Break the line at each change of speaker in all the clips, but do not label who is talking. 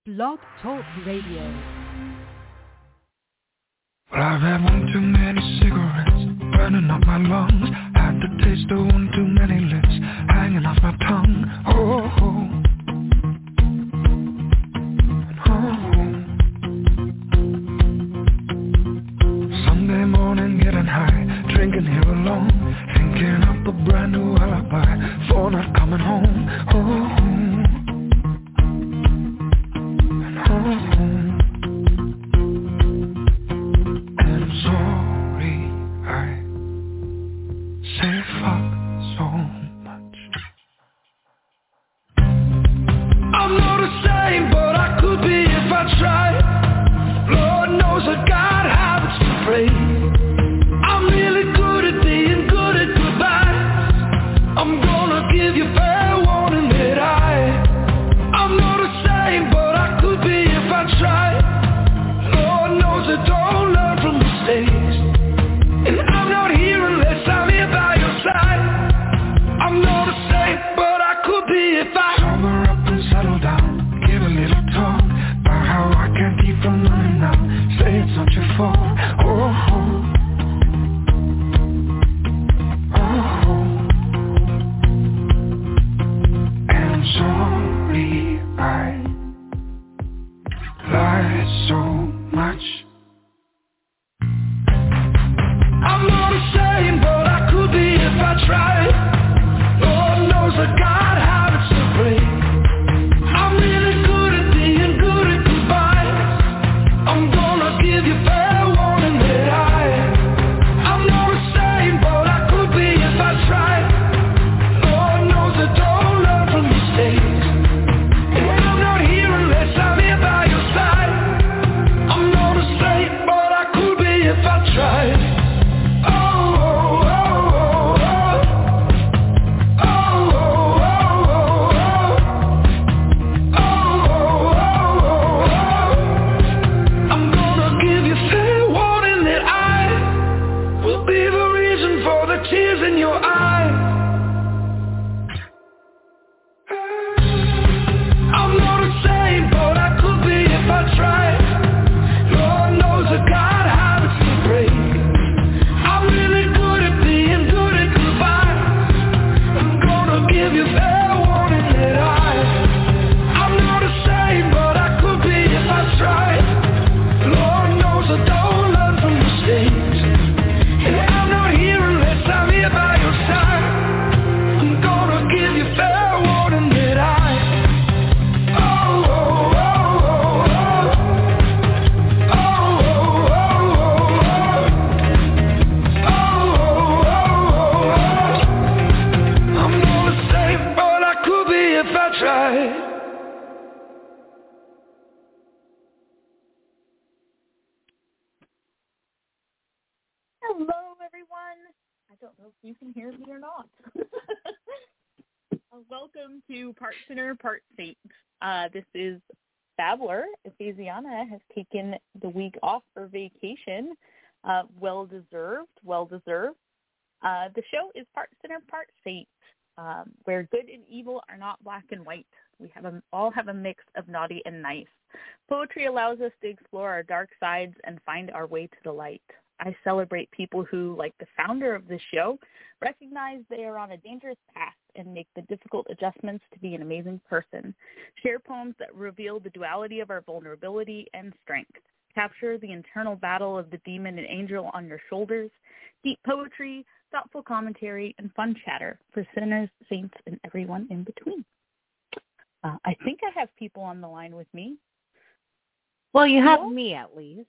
Blog Talk Radio.
Well, I've had one too many cigarettes burning up my lungs. Had the taste of one too many lips hanging off my tongue. Oh, Sunday morning getting high, drinking here alone, thinking up a brand new alibi for not coming home.
Hello, everyone. I don't know if you can hear me or not. Welcome to Part Sinner, Part Saint. This is Babbler. Ephesiana has taken the week off for vacation. Well deserved. The show is Part Sinner, Part Saint, where good and evil are not black and white. We all have a mix of naughty and nice. Poetry allows us to explore our dark sides and find our way to the light. I celebrate people who, like the founder of this show, recognize they are on a dangerous path and make the difficult adjustments to be an amazing person. Share poems that reveal the duality of our vulnerability and strength. Capture the internal battle of the demon and angel on your shoulders. Deep poetry, thoughtful commentary, and fun chatter for sinners, saints, and everyone in between. I think I have people on the line with me.
Well, you have me at least.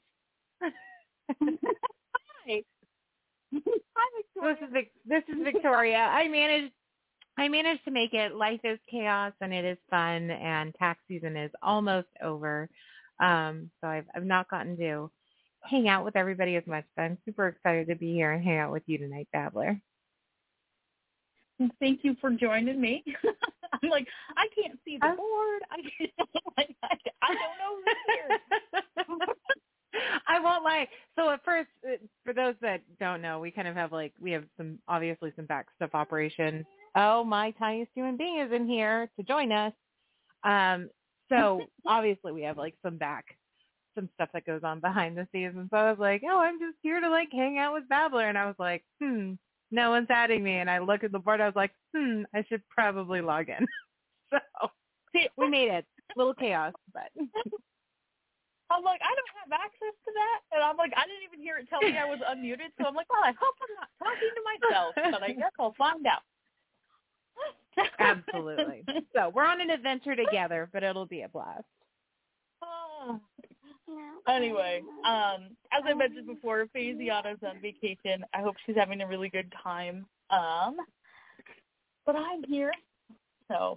Hi. Hi, Victoria.
This is Victoria. I managed to make it. Life is chaos and it is fun, and tax season is almost over. So I've not gotten to hang out with everybody as much, but I'm super excited to be here and hang out with you tonight, Babbler.
Thank you for joining me. I'm like, I can't see the board. I don't know who's here.
I won't lie. So at first, for those that don't know, we kind of have we have some back stuff operations. Oh, my tiniest human being is in here to join us. So obviously we have like some stuff that goes on behind the scenes. And so I was like, oh, I'm just here to like hang out with Babbler. And I was like, no one's adding me. And I look at the board. I was like, I should probably log in. So we made it. A little chaos, but.
I'm like, I don't have access to that. And I'm like, I didn't even hear it tell me I was unmuted. So I'm like, well, I hope I'm not talking to myself. But I guess I'll find out.
Absolutely. So we're on an adventure together, but it'll be a blast.
Anyway, as I mentioned before, Faziana's on vacation. I hope she's having a really good time. But I'm here. So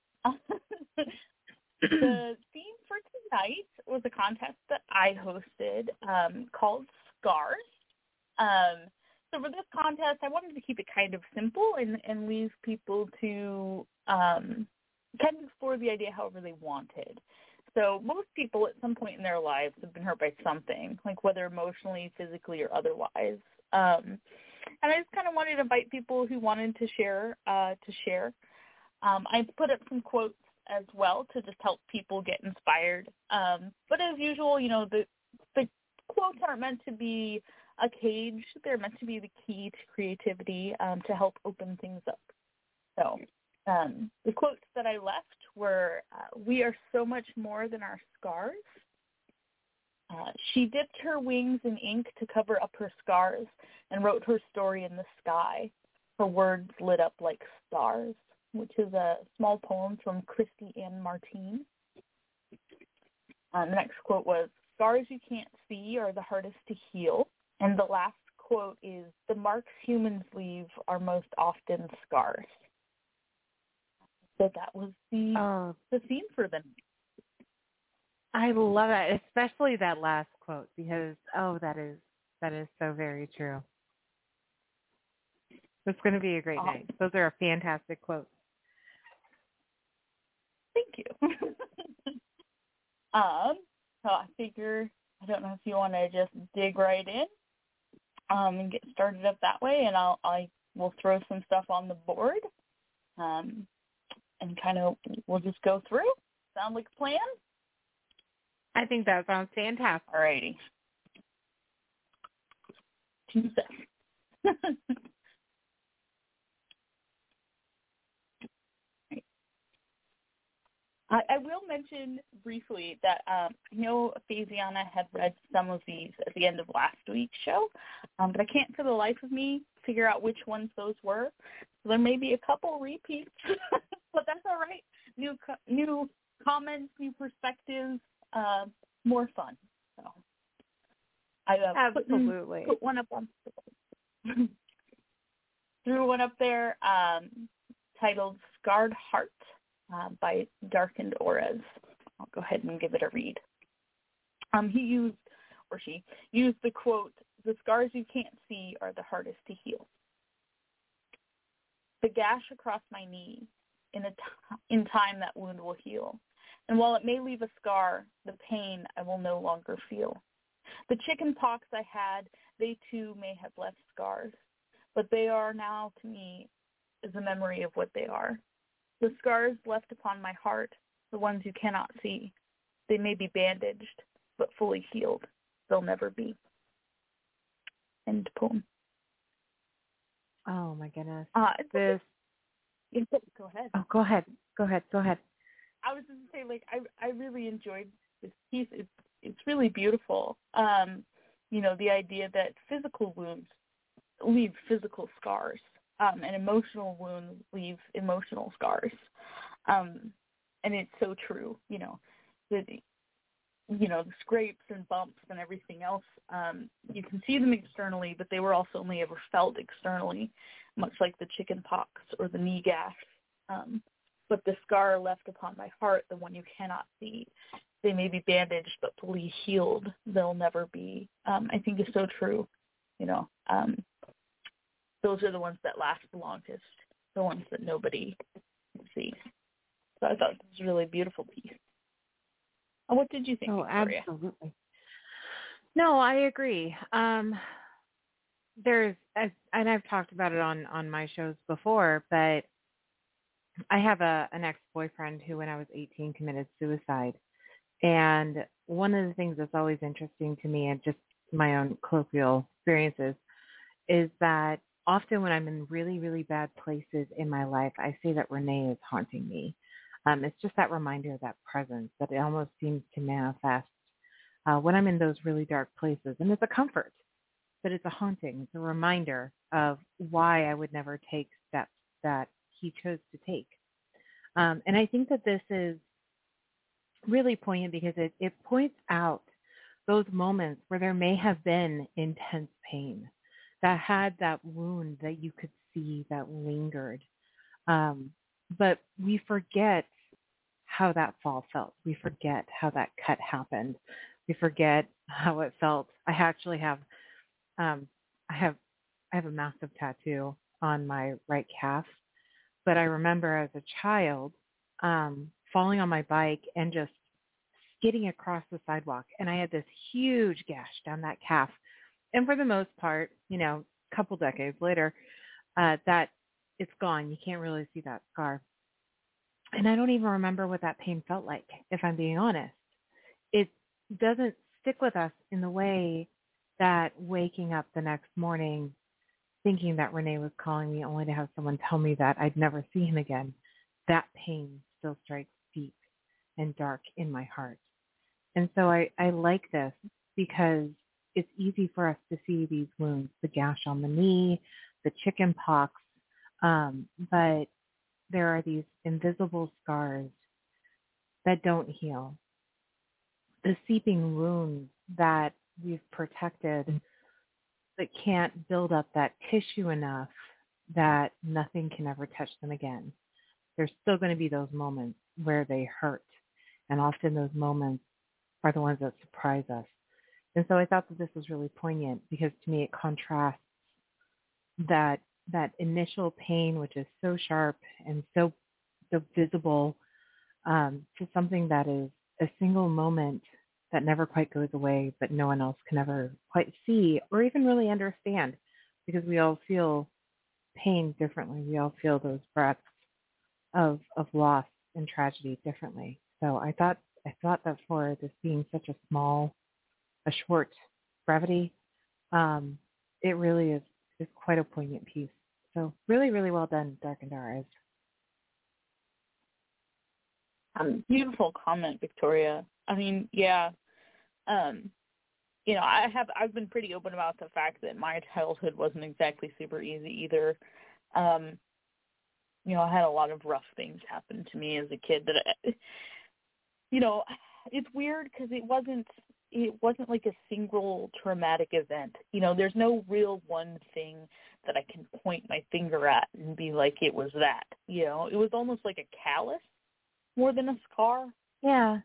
the theme for tonight was a contest that I hosted called Scars. So for this contest, I wanted to keep it kind of simple and leave people to kind of explore the idea however they wanted. So most people at some point in their lives have been hurt by something, like whether emotionally, physically, or otherwise. And I just kind of wanted to invite people who wanted to share to share. I put up some quotes as well to just help people get inspired. But as usual, the quotes aren't meant to be a cage. They're meant to be the key to creativity to help open things up. So the quotes that I left were, we are so much more than our scars. She dipped her wings in ink to cover up her scars and wrote her story in the sky. Her words lit up like stars, which is a small poem from Christy Ann Martin. The next quote was, scars you can't see are the hardest to heal. And the last quote is, the marks humans leave are most often scars. So that was the theme for them.
I love it, especially that last quote, because that is so very true. It's going to be a great night. Those are fantastic quotes.
Thank you. So I figure, I don't know if you want to just dig right in and get started up that way, and I will throw some stuff on the board, and kind of we'll just go through. Sound like a plan?
I think that sounds fantastic.
Alrighty. 2 seconds. I will mention briefly that I know Faziana had read some of these at the end of last week's show, but I can't for the life of me figure out which ones those were. So there may be a couple repeats, but that's all right. New comments, new perspectives, more fun. So I
absolutely
put one up on threw one up there titled "Scarred Heart." By Darkened Auras. I'll go ahead and give it a read. She used the quote, the scars you can't see are the hardest to heal. The gash across my knee, in time that wound will heal. And while it may leave a scar, the pain I will no longer feel. The chicken pox I had, they too may have left scars, but they are now to me is a memory of what they are. The scars left upon my heart, the ones you cannot see, they may be bandaged, but fully healed, they'll never be. End poem.
Oh my goodness.
Go ahead.
Oh, go ahead.
I was just going to say, like, I really enjoyed this piece. It's really beautiful. The idea that physical wounds leave physical scars. And emotional wounds leave emotional scars. And it's so true, the scrapes and bumps and everything else, you can see them externally, but they were also only ever felt externally, much like the chicken pox or the knee gash. But the scar left upon my heart, the one you cannot see, they may be bandaged, but fully healed, they'll never be. I think is so true, those are the ones that last the longest, the ones that nobody sees. So I thought this was a really beautiful piece. What did you think, Victoria?
Absolutely. No, I agree. And I've talked about it on my shows before, but I have an ex-boyfriend who, when I was 18, committed suicide. And one of the things that's always interesting to me, and just my own colloquial experiences, is that often when I'm in really, really bad places in my life, I say that Renee is haunting me. It's just that reminder, that presence, that it almost seems to manifest when I'm in those really dark places. And it's a comfort, but it's a haunting. It's a reminder of why I would never take steps that he chose to take. And I think that this is really poignant because it points out those moments where there may have been intense pain that had that wound that you could see that lingered. But we forget how that fall felt. We forget how that cut happened. We forget how it felt. I actually have, um, I have, I have a massive tattoo on my right calf. But I remember as a child falling on my bike and just skidding across the sidewalk, and I had this huge gash down that calf. And for the most part, a couple decades later, that it's gone. You can't really see that scar. And I don't even remember what that pain felt like, if I'm being honest. It doesn't stick with us in the way that waking up the next morning thinking that Renee was calling me only to have someone tell me that I'd never see him again, that pain still strikes deep and dark in my heart. And so I like this because it's easy for us to see these wounds, the gash on the knee, the chicken pox, but there are these invisible scars that don't heal, the seeping wounds that we've protected that can't build up that tissue enough that nothing can ever touch them again. There's still going to be those moments where they hurt, and often those moments are the ones that surprise us. And so I thought that this was really poignant because to me it contrasts that initial pain, which is so sharp and so visible, to something that is a single moment that never quite goes away, but no one else can ever quite see or even really understand, because we all feel pain differently. We all feel those breaths of loss and tragedy differently. So I thought that for this being such a short brevity, it really is quite a poignant piece. So really, really well done, Darkened Our Eyes.
Beautiful comment, Victoria. I mean, yeah. I've been pretty open about the fact that my childhood wasn't exactly super easy either. I had a lot of rough things happen to me as a kid that, it's weird because it wasn't like a single traumatic event. There's no real one thing that I can point my finger at and be like, it was that. It was almost like a callus more than a scar.
Yeah.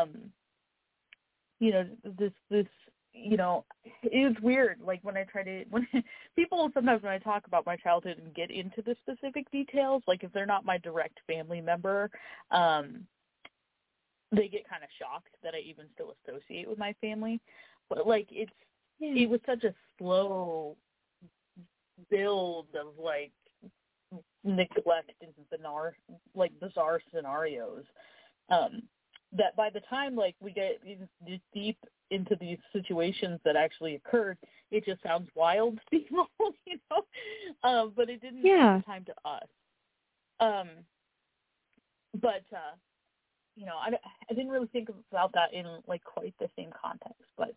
It's weird. Like when people sometimes when I talk about my childhood and get into the specific details, like if they're not my direct family member, they get kind of shocked that I even still associate with my family. But like it was such a slow build of like neglect and bizarre scenarios. That by the time like we get deep into these situations that actually occurred, it just sounds wild to people, but it didn't take time to us. But I didn't really think about that in like quite the same context. But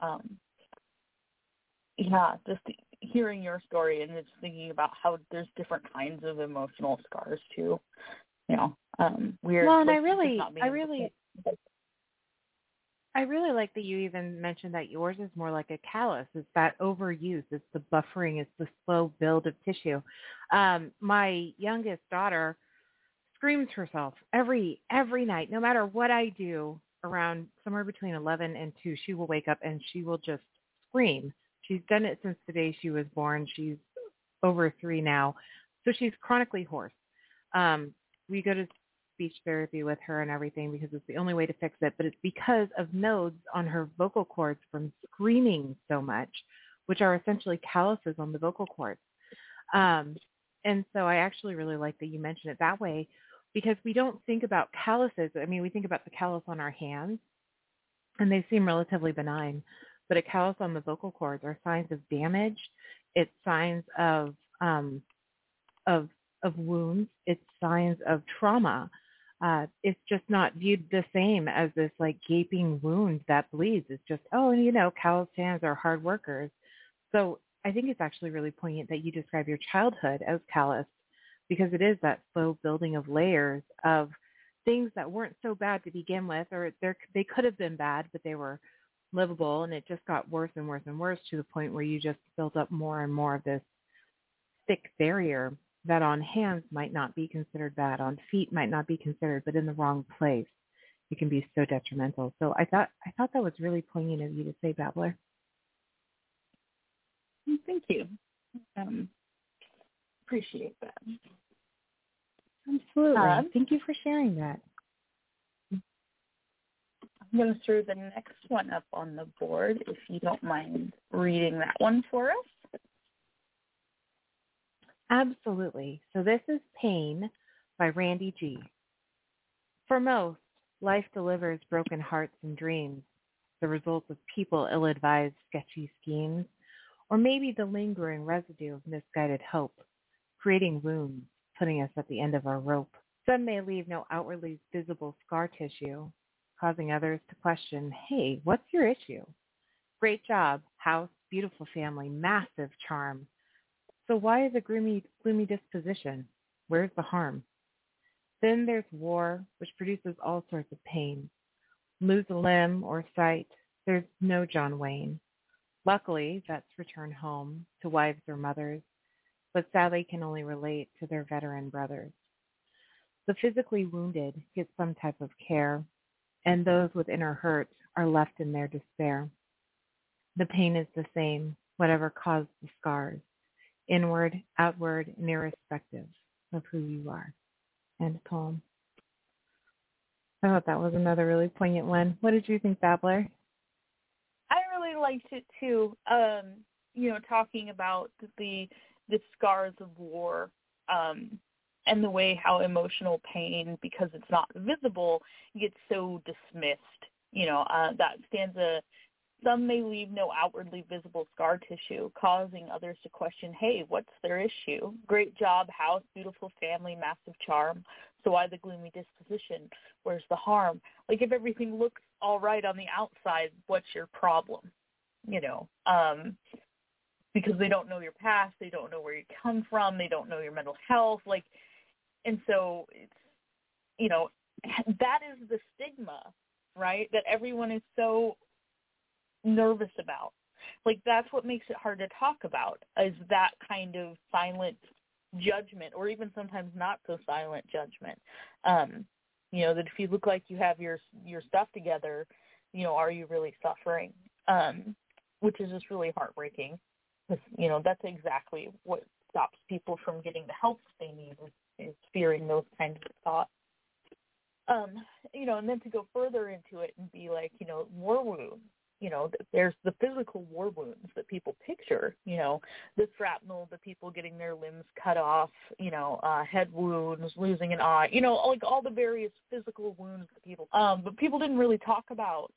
just hearing your story and just thinking about how there's different kinds of emotional scars too. Weird.
Well, and
like,
I really like that you even mentioned that yours is more like a callus. It's that overuse. It's the buffering. It's the slow build of tissue. My youngest daughter screams herself every night. No matter what I do, around somewhere between 11 and 2, she will wake up and she will just scream. She's done it since the day she was born. She's over 3 now, so she's chronically hoarse. We go to speech therapy with her and everything because it's the only way to fix it, but it's because of nodes on her vocal cords from screaming so much, which are essentially calluses on the vocal cords. And so I actually really like that you mentioned it that way because we don't think about calluses. I mean, we think about the callus on our hands, and they seem relatively benign, but a callus on the vocal cords are signs of damage. It's signs um, of wounds. It's signs of trauma. It's just not viewed the same as this like gaping wound that bleeds. It's just, oh, calloused hands are hard workers. So I think it's actually really poignant that you describe your childhood as calloused because it is that slow building of layers of things that weren't so bad to begin with, or they could have been bad, but they were livable, and it just got worse and worse and worse to the point where you just built up more and more of this thick barrier that on hands might not be considered bad, on feet might not be considered, but in the wrong place, it can be so detrimental. So I thought that was really poignant of you to say, Babbler.
Thank you. Appreciate that.
Absolutely. Thank you for sharing that.
I'm going to throw the next one up on the board, if you don't mind reading that one for us.
Absolutely. So this is Pain by Randy G. For most, life delivers broken hearts and dreams, the result of people ill-advised, sketchy schemes, or maybe the lingering residue of misguided hope, creating wounds, putting us at the end of our rope. Some may leave no outwardly visible scar tissue, causing others to question, hey, what's your issue? Great job, house, beautiful family, massive charm. So why is a gloomy disposition? Where's the harm? Then there's war, which produces all sorts of pain. Lose a limb or sight, there's no John Wayne. Luckily, vets return home to wives or mothers, but sadly can only relate to their veteran brothers. The physically wounded get some type of care, and those with inner hurt are left in their despair. The pain is the same, whatever caused the scars, inward, outward, and irrespective of who you are. End poem. I thought that was another really poignant one. What did you think, Babbler?
I really liked it too. Talking about the scars of war, and the way how emotional pain, because it's not visible, gets so dismissed. That stanza, some may leave no outwardly visible scar tissue, causing others to question, hey, what's their issue? Great job, house, beautiful family, massive charm. So why the gloomy disposition? Where's the harm? Like, if everything looks all right on the outside, what's your problem? Because they don't know your past, they don't know where you come from, they don't know your mental health, and so it's, that is the stigma, right, that everyone is so nervous about. That's what makes it hard to talk about, is that kind of silent judgment, or even sometimes not so silent judgment. That if you look like you have your stuff together, are you really suffering? Which is just really heartbreaking. That's exactly what stops people from getting the help they need, is fearing those kinds of thoughts. And then to go further into it and be like, war wounds, there's the physical war wounds that people picture, the shrapnel, the people getting their limbs cut off, head wounds, losing an eye, like all the various physical wounds that people, but people didn't really talk about,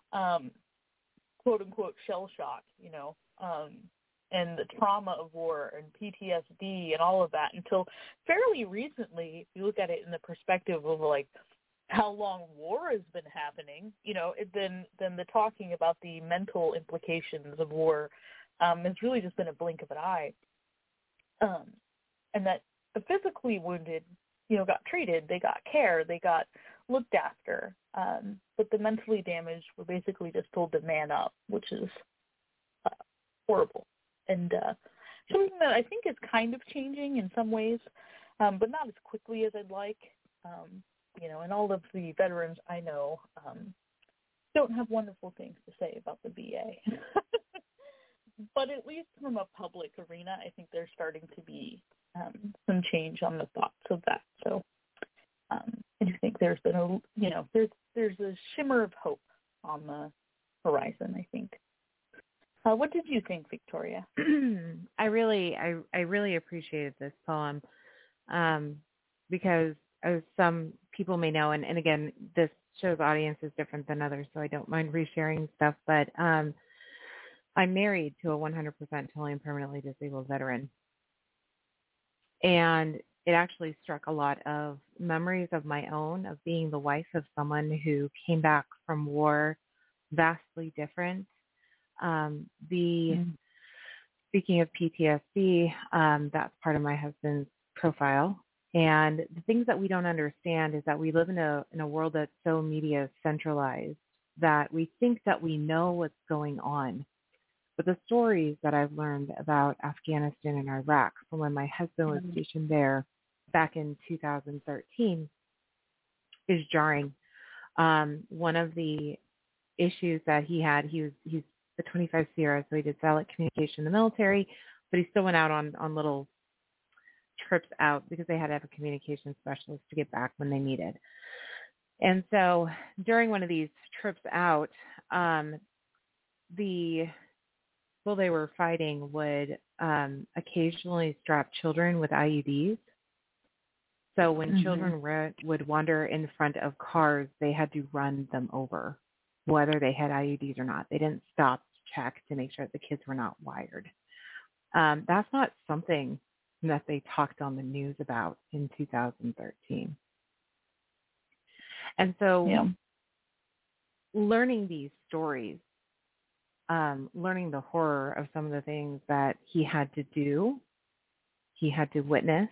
quote unquote, shell shock, and the trauma of war and PTSD and all of that until fairly recently. If you look at it in the perspective of how long war has been happening, then the talking about the mental implications of war has really just been a blink of an eye. And that the physically wounded, got treated, they got care, they got looked after, but the mentally damaged were basically just told to man up, which is horrible. And something that I think is kind of changing in some ways, but not as quickly as I'd like. And all of the veterans I know don't have wonderful things to say about the VA. But at least from a public arena, I think there's starting to be some change on the thoughts of that. So I do think there's been there's a shimmer of hope on the horizon, I think. What did you think, Victoria?
I really appreciated this poem because as some people may know, and again, this show's audience is different than others, so I don't mind resharing stuff, but I'm married to a 100% totally and permanently disabled veteran. And it actually struck a lot of memories of my own of being the wife of someone who came back from war vastly different. Speaking of PTSD, that's part of my husband's profile. And the things that we don't understand is that we live in a world that's so media centralized that we think that we know what's going on. But the stories that I've learned about Afghanistan and Iraq from when my husband was stationed there back in 2013 is jarring. One of the issues that he had, he's the 25 Sierra, so he did satellite communication in the military, but he still went out on little trips out because they had to have a communication specialist to get back when they needed. And so during one of these trips out, the people they were fighting would occasionally strap children with IUDs. So when children would wander in front of cars, they had to run them over, whether they had IUDs or not. They didn't stop to check to make sure that the kids were not wired. That's not something that they talked on the news about in 2013. And so learning these stories, learning the horror of some of the things that he had to do, he had to witness,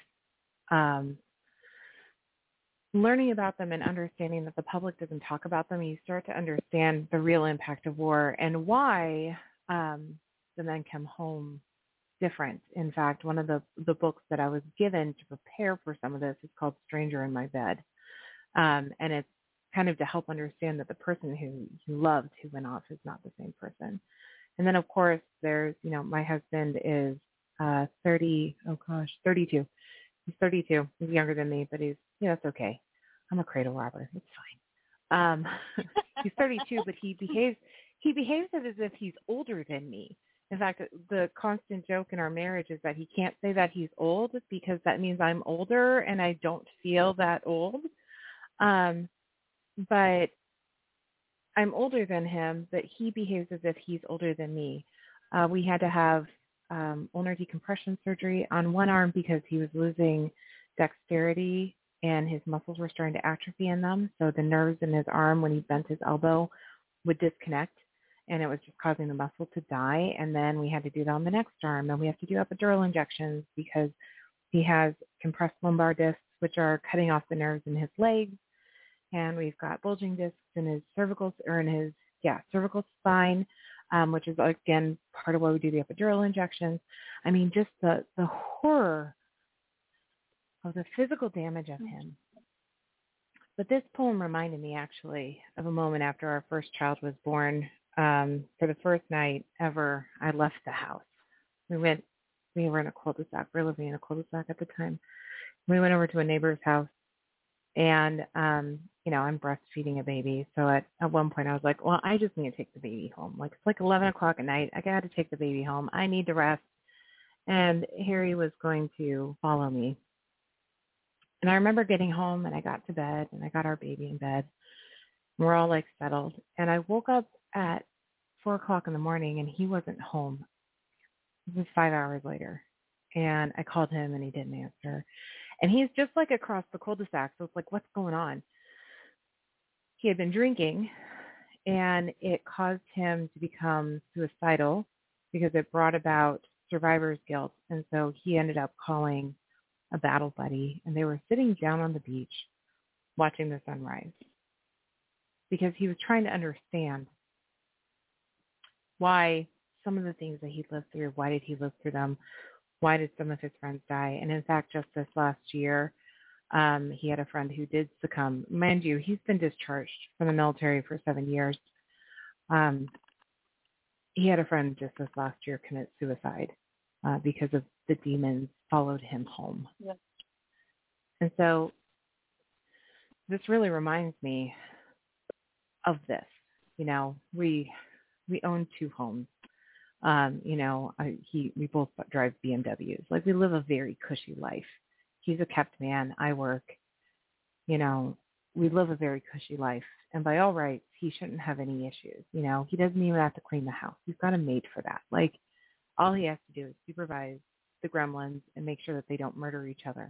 learning about them and understanding that the public doesn't talk about them, you start to understand the real impact of war and why the men come home different. In fact, one of the books that I was given to prepare for some of this is called Stranger in My Bed. And it's kind of to help understand that the person who you loved who went off is not the same person. And then, of course, there's, my husband is 32. He's 32. He's younger than me, but that's okay. I'm a cradle robber. It's fine. He's 32, but he behaves as if he's older than me. In fact, the constant joke in our marriage is that he can't say that he's old because that means I'm older and I don't feel that old. But I'm older than him, but he behaves as if he's older than me. We had to have ulnar decompression surgery on one arm because he was losing dexterity and his muscles were starting to atrophy in them. So the nerves in his arm, when he bent his elbow, would disconnect, and it was just causing the muscle to die. And then we had to do that on the next arm, and we have to do epidural injections because he has compressed lumbar discs, which are cutting off the nerves in his legs. And we've got bulging discs in his cervical spine, which is, again, part of why we do the epidural injections. I mean, just the horror of the physical damage of him. But this poem reminded me, actually, of a moment after our first child was born. For the first night ever, I left the house. We were in a cul-de-sac. We were living in a cul-de-sac at the time. We went over to a neighbor's house. And, I'm breastfeeding a baby. So at one point I was like, well, I just need to take the baby home. Like, it's like 11 o'clock at night. I got to take the baby home. I need to rest. And Harry was going to follow me. And I remember getting home and I got to bed and I got our baby in bed. We're all like settled. And I woke up at 4 o'clock in the morning and he wasn't home. It was 5 hours later. And I called him and he didn't answer. And he's just like across the cul-de-sac. So it's like, what's going on? He had been drinking and it caused him to become suicidal because it brought about survivor's guilt. And so he ended up calling a battle buddy, and they were sitting down on the beach watching the sunrise because he was trying to understand why some of the things that he lived through, why did he live through them? Why did some of his friends die? And in fact, just this last year, he had a friend who did succumb. Mind you, he's been discharged from the military for 7 years. He had a friend just this last year commit suicide because of the demons followed him home. Yep. And so this really reminds me of this. We own 2 homes. We both drive BMWs. Like, we live a very cushy life. He's a kept man. I work. We live a very cushy life. And by all rights, he shouldn't have any issues. He doesn't even have to clean the house. He's got a maid for that. Like, all he has to do is supervise the gremlins and make sure that they don't murder each other.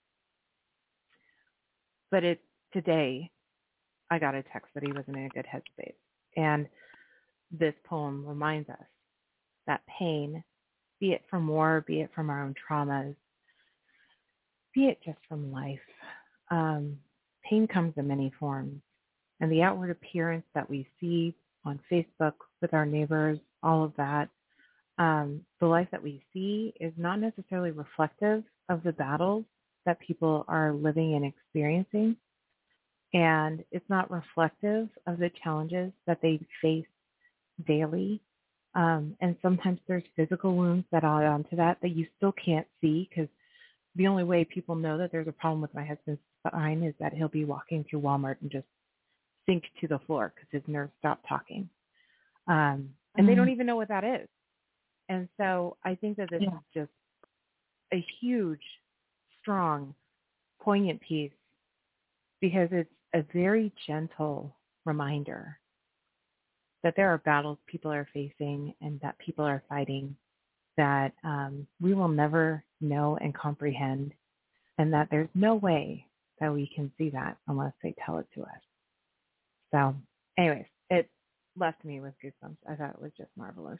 But today, I got a text that he wasn't in a good headspace. And this poem reminds us that pain, be it from war, be it from our own traumas, be it just from life, pain comes in many forms. And the outward appearance that we see on Facebook with our neighbors, all of that, the life that we see is not necessarily reflective of the battles that people are living and experiencing. And it's not reflective of the challenges that they face daily. And sometimes there's physical wounds that add on to that you still can't see, because the only way people know that there's a problem with my husband's spine is that he'll be walking through Walmart and just sink to the floor because his nerves stop talking. And they don't even know what that is. And so I think that this is just a huge, strong, poignant piece, because it's a very gentle reminder that there are battles people are facing and that people are fighting that we will never know and comprehend, and that there's no way that we can see that unless they tell it to us. So anyways, it left me with goosebumps. I thought it was just marvelous.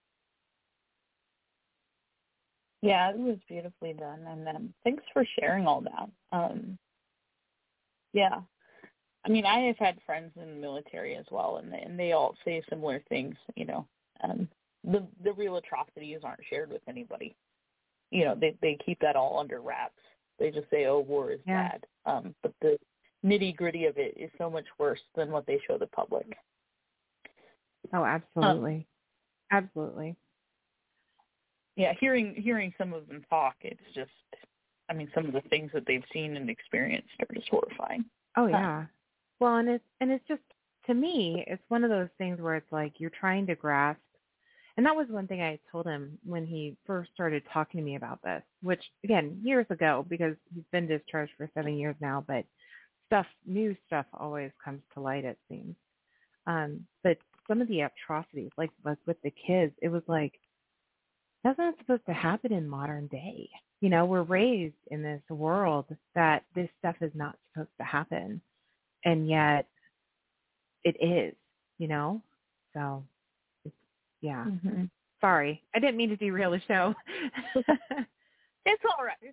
Yeah, it was beautifully done, and thanks for sharing all that. Yeah, I mean, I have had friends in the military as well, and they all say similar things. The real atrocities aren't shared with anybody. They keep that all under wraps. They just say, "Oh, war is bad," but the nitty-gritty of it is so much worse than what they show the public.
Oh, absolutely. Absolutely.
Yeah, hearing some of them talk, it's just, I mean, some of the things that they've seen and experienced are just horrifying.
Oh, yeah. Well, and it's just, to me, it's one of those things where it's like you're trying to grasp. And that was one thing I told him when he first started talking to me about this, which, again, years ago, because he's been discharged for 7 years now, but new stuff always comes to light, it seems. But some of the atrocities, like with the kids, it was like, that's not supposed to happen in modern day. We're raised in this world that this stuff is not supposed to happen. And yet it is, So, yeah.
Mm-hmm.
Sorry. I didn't mean to derail the show.
It's all right.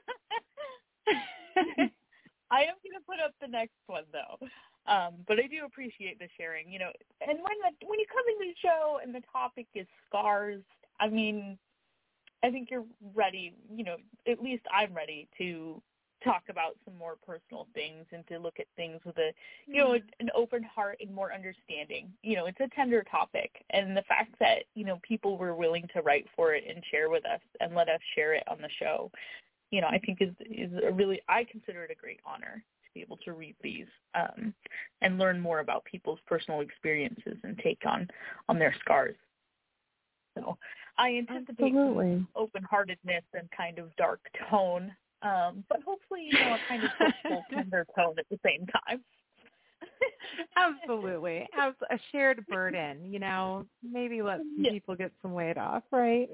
I am going to put up the next one, though. But I do appreciate the sharing, And when you come into the show and the topic is scars, I mean, I think you're ready, at least I'm ready to talk about some more personal things and to look at things with an open heart and more understanding. It's a tender topic, and the fact that, people were willing to write for it and share with us and let us share it on the show, I think is a really, I consider it a great honor to be able to read these and learn more about people's personal experiences and take on their scars. So I anticipate some open-heartedness and kind of dark tone, but hopefully, a kind of hopeful, tender tone at the same time.
Absolutely. As a shared burden, maybe let some people get some weight off, right?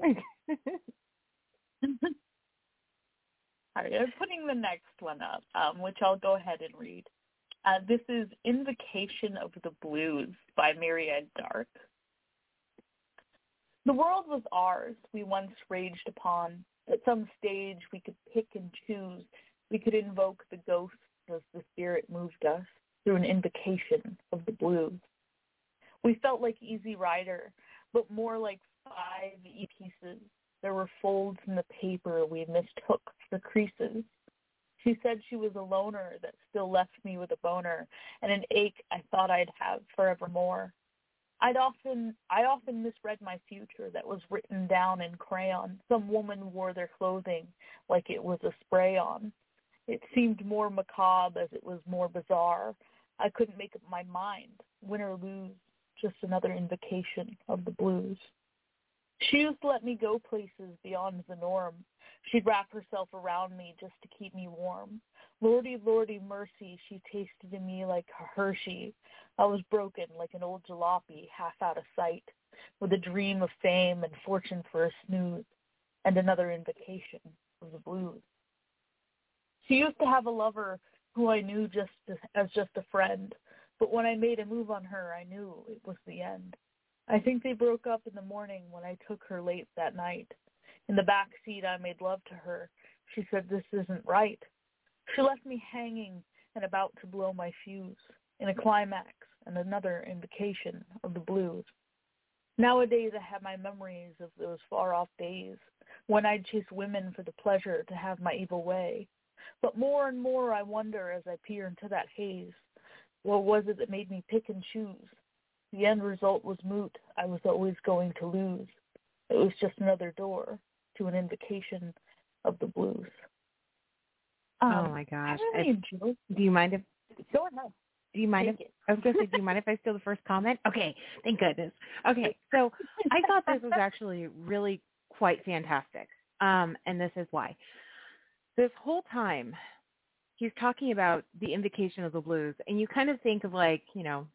All right, I'm putting the next one up, which I'll go ahead and read. This is Invocation of the Blues by Myriad Dark. The world was ours, we once raged upon. At some stage we could pick and choose. We could invoke the ghosts as the spirit moved us through an invocation of the blues. We felt like Easy Rider, but more like 5 E-pieces. There were folds in the paper we mistook for creases. She said she was a loner that still left me with a boner and an ache I thought I'd have forevermore. I often misread my future that was written down in crayon. Some woman wore their clothing like it was a spray-on. It seemed more macabre as it was more bizarre. I couldn't make up my mind, win or lose, just another invocation of the blues. She used to let me go places beyond the norm. She'd wrap herself around me just to keep me warm. Lordy, lordy, mercy, she tasted in me like a Hershey. I was broken like an old jalopy, half out of sight, with a dream of fame and fortune for a snooze, and another invocation of the blues. She used to have a lover who I knew as just a friend, but when I made a move on her, I knew it was the end. I think they broke up in the morning when I took her late that night. In the back seat, I made love to her. She said, "This isn't right." She left me hanging and about to blow my fuse, in a climax and another invocation of the blues. Nowadays, I have my memories of those far-off days when I'd chase women for the pleasure to have my evil way. But more and more I wonder as I peer into that haze, what was it that made me pick and choose? The end result was moot. I was always going to lose. It was just another door to an invocation of the blues.
Oh my gosh!
I really enjoy.
Do you mind if?
Go ahead.
Do you mind if? I was going to say, do you mind if I steal the first comment? Okay, thank goodness. Okay, so I thought this was actually really quite fantastic, and this is why. This whole time, he's talking about the invocation of the blues, and you kind of think of like,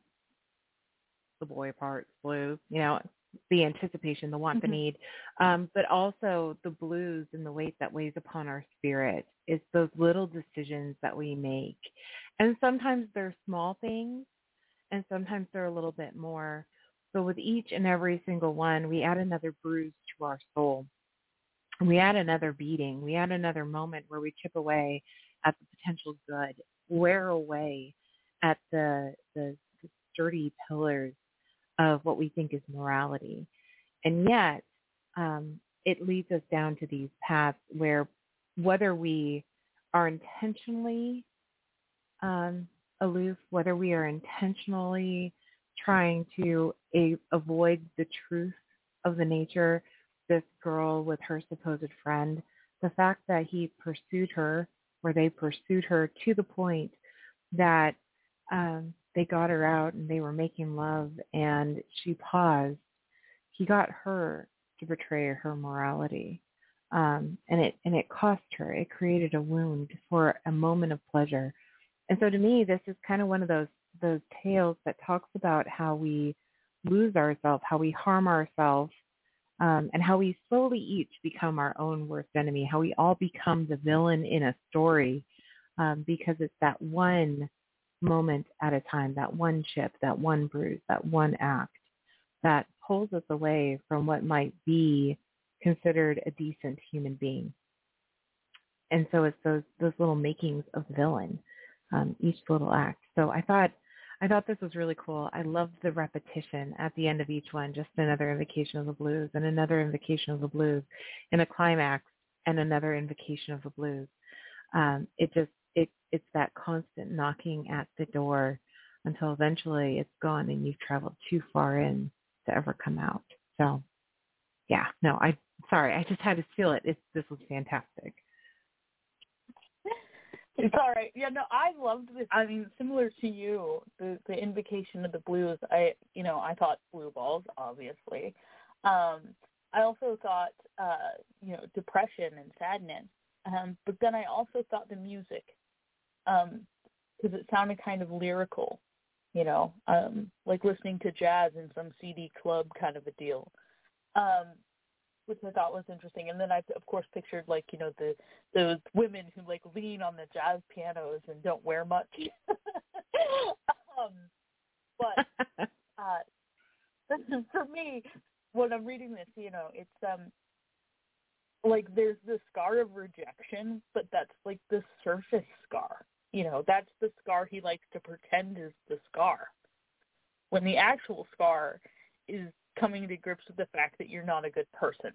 the boy parts, blues, the anticipation, the want, the need, but also the blues and the weight that weighs upon our spirit is those little decisions that we make. And sometimes they're small things, and sometimes they're a little bit more. So with each and every single one, we add another bruise to our soul. We add another beating. We add another moment where we chip away at the potential good, wear away at the sturdy pillars of what we think is morality. And yet, it leads us down to these paths where whether we are intentionally aloof, whether we are intentionally trying to avoid the truth of the nature, this girl with her supposed friend, the fact that he pursued her, or they pursued her to the point that they got her out and they were making love and she paused. He got her to betray her morality. And it cost her. It created a wound for a moment of pleasure. And so to me, this is kind of one of those tales that talks about how we lose ourselves, how we harm ourselves, and how we slowly each become our own worst enemy, how we all become the villain in a story, because it's that one moment at a time, that one chip, that one bruise, that one act that pulls us away from what might be considered a decent human being. And so it's those little makings of the villain, each little act. So I thought this was really cool. I loved the repetition at the end of each one, just another invocation of the blues and another invocation of the blues in a climax and another invocation of the blues. It's that constant knocking at the door until eventually it's gone and you've traveled too far in to ever come out. So, yeah, no, I just had to steal it. This was fantastic.
It's all right. Yeah, no, I loved this. I mean, similar to you, the invocation of the blues. I thought blue balls, obviously. I also thought, depression and sadness. But then I also thought the music, because it sounded kind of lyrical, like listening to jazz in some CD club kind of a deal, which I thought was interesting. And then I, of course, pictured those women who lean on the jazz pianos and don't wear much. But for me, when I'm reading this, it's there's the scar of rejection, but that's the surface scar. That's the scar he likes to pretend is the scar, when the actual scar is coming to grips with the fact that you're not a good person,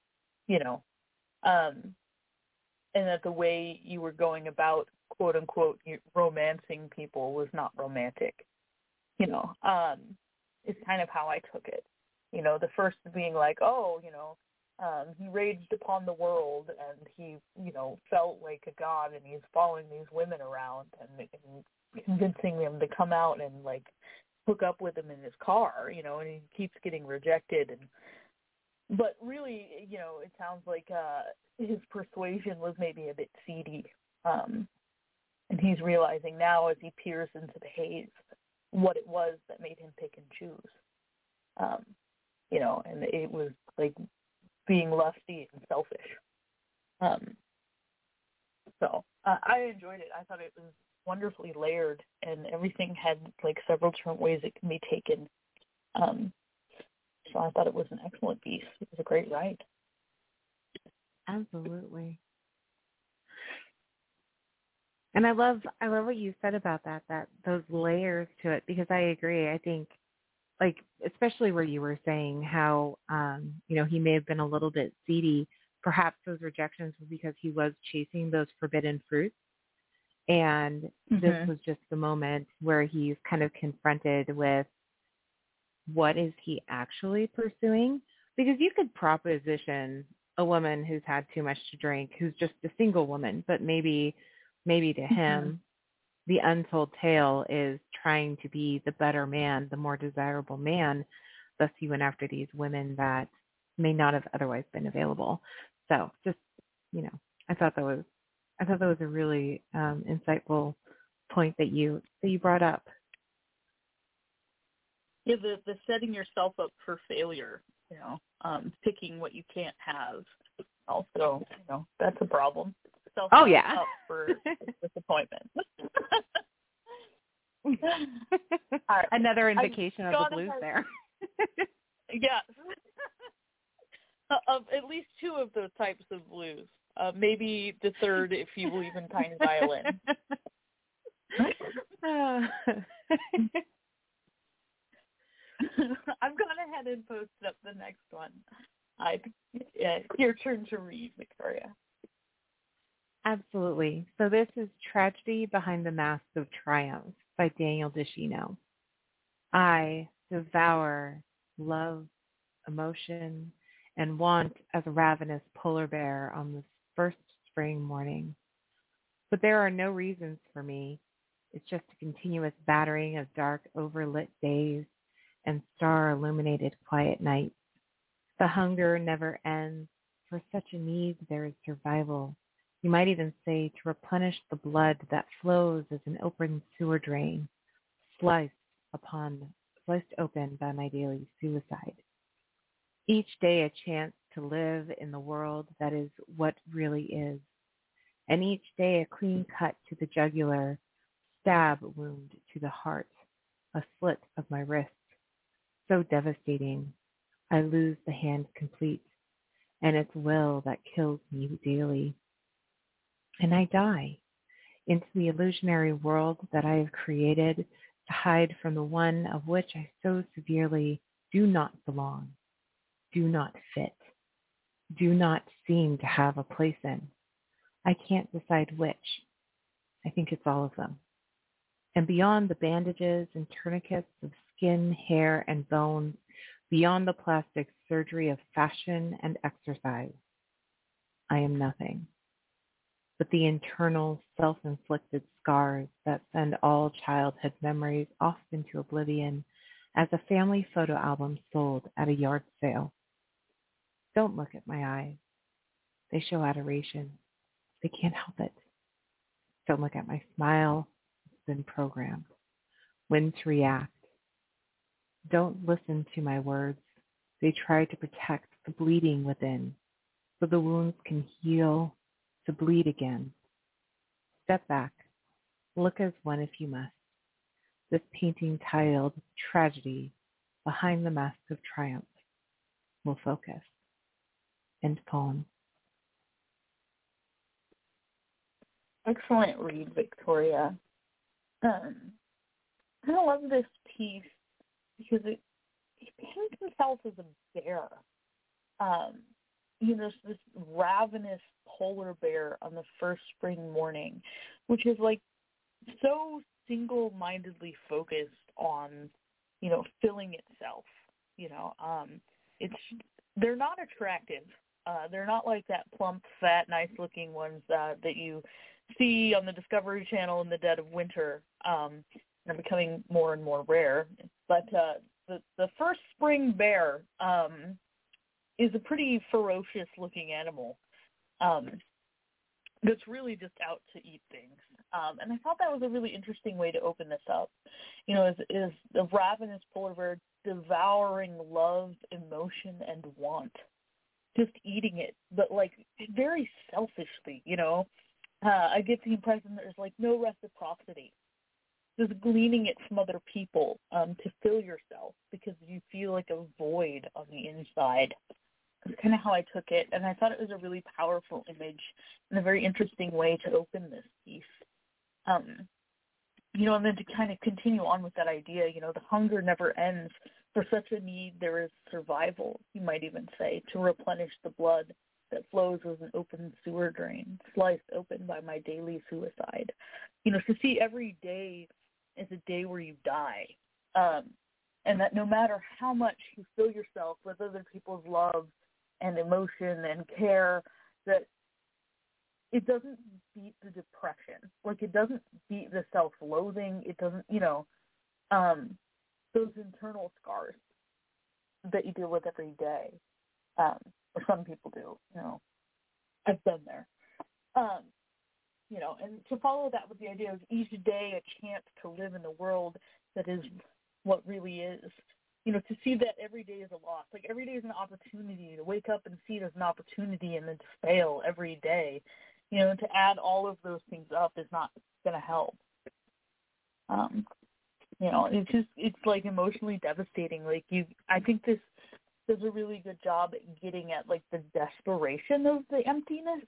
and that the way you were going about, quote unquote, romancing people was not romantic. It's kind of how I took it. The first being he raged upon the world and he, felt like a god and he's following these women around and convincing them to come out and hook up with him in his car, and he keeps getting rejected. And But really, it sounds like his persuasion was maybe a bit seedy. And he's realizing now as he peers into the haze what it was that made him pick and choose. And it was like being lusty and selfish. So I enjoyed it. I thought it was wonderfully layered, and everything had like several different ways it can be taken. So I thought it was an excellent piece. It was a great write.
Absolutely. And I love what you said about that those layers to it, because I agree. I think, like, especially where you were saying how, he may have been a little bit seedy. Perhaps those rejections were because he was chasing those forbidden fruits. And this was just the moment where he's kind of confronted with what is he actually pursuing? Because you could proposition a woman who's had too much to drink, who's just a single woman, but maybe to him, the untold tale is trying to be the better man, the more desirable man. Thus, he went after these women that may not have otherwise been available. So, just I thought that was a really insightful point that you brought up.
Yeah, the setting yourself up for failure, picking what you can't have. Also, that's a problem.
Oh, yeah.
Up for disappointment.
Right. Another indication of the blues there.
Yes. Of at least two of those types of blues. Maybe the third if you believe in tiny violin. I've gone ahead and posted up the next one. Your turn to read, Victoria.
Absolutely. So this is Tragedy Behind the Mask of Triumph by Daniel Deschino. I devour love, emotion, and want as a ravenous polar bear on this first spring morning. But there are no reasons for me. It's just a continuous battering of dark, overlit days and star-illuminated quiet nights. The hunger never ends. For such a need, there is survival. You might even say to replenish the blood that flows as an open sewer drain, sliced open by my daily suicide. Each day a chance to live in the world that is what really is, and each day a clean cut to the jugular, stab wound to the heart, a slit of my wrist, so devastating, I lose the hand complete, and it's will that kills me daily. And I die into the illusionary world that I have created to hide from the one of which I so severely do not belong, do not fit, do not seem to have a place in. I can't decide which. I think it's all of them. And beyond the bandages and tourniquets of skin, hair, and bones, beyond the plastic surgery of fashion and exercise, I am nothing but the internal self-inflicted scars that send all childhood memories off into oblivion as a family photo album sold at a yard sale. Don't look at my eyes. They show adoration. They can't help it. Don't look at my smile. It's been programmed. When to react. Don't listen to my words. They try to protect the bleeding within so the wounds can heal to bleed again. Step back. Look as one if you must. This painting titled Tragedy Behind the Mask of Triumph will focus. End poem.
Excellent read, Victoria. I love this piece because it paints himself as a bear. This ravenous polar bear on the first spring morning, which is like so single-mindedly focused on, filling itself. They're not attractive. They're not like that plump, fat, nice-looking ones that you see on the Discovery Channel in the dead of winter. They're becoming more and more rare. But the first spring bear is a pretty ferocious looking animal. That's really just out to eat things. And I thought that was a really interesting way to open this up. Is the ravenous polar bear devouring love, emotion, and want, just eating it, but like very selfishly. I get the impression there's like no reciprocity, just gleaning it from other people to fill yourself because you feel like a void on the inside. That's kind of how I took it, and I thought it was a really powerful image and a very interesting way to open this piece. And then to kind of continue on with that idea, the hunger never ends. For such a need, there is survival, you might even say, to replenish the blood that flows as an open sewer drain, sliced open by my daily suicide. To see every day as a day where you die, and that no matter how much you fill yourself with other people's love and emotion and care, that it doesn't beat the depression. Like, it doesn't beat the self-loathing. It doesn't, those internal scars that you deal with every day, or some people do, I've been there. And to follow that with the idea of each day a chance to live in the world that is what really is, to see that every day is a loss. Like, every day is an opportunity to wake up and see it as an opportunity and then to fail every day. To add all of those things up is not going to help. It's like emotionally devastating. Like, I think this does a really good job at getting at like the desperation of the emptiness.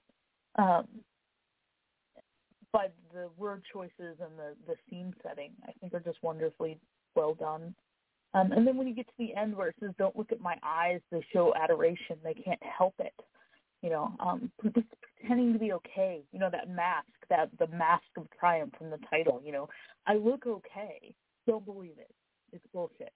But the word choices and the scene setting, I think, are just wonderfully well done. And then when you get to the end where it says, "Don't look at my eyes, they show adoration, they can't help it." Just pretending to be okay. That mask, the mask of triumph from the title. I look okay. Don't believe it. It's bullshit.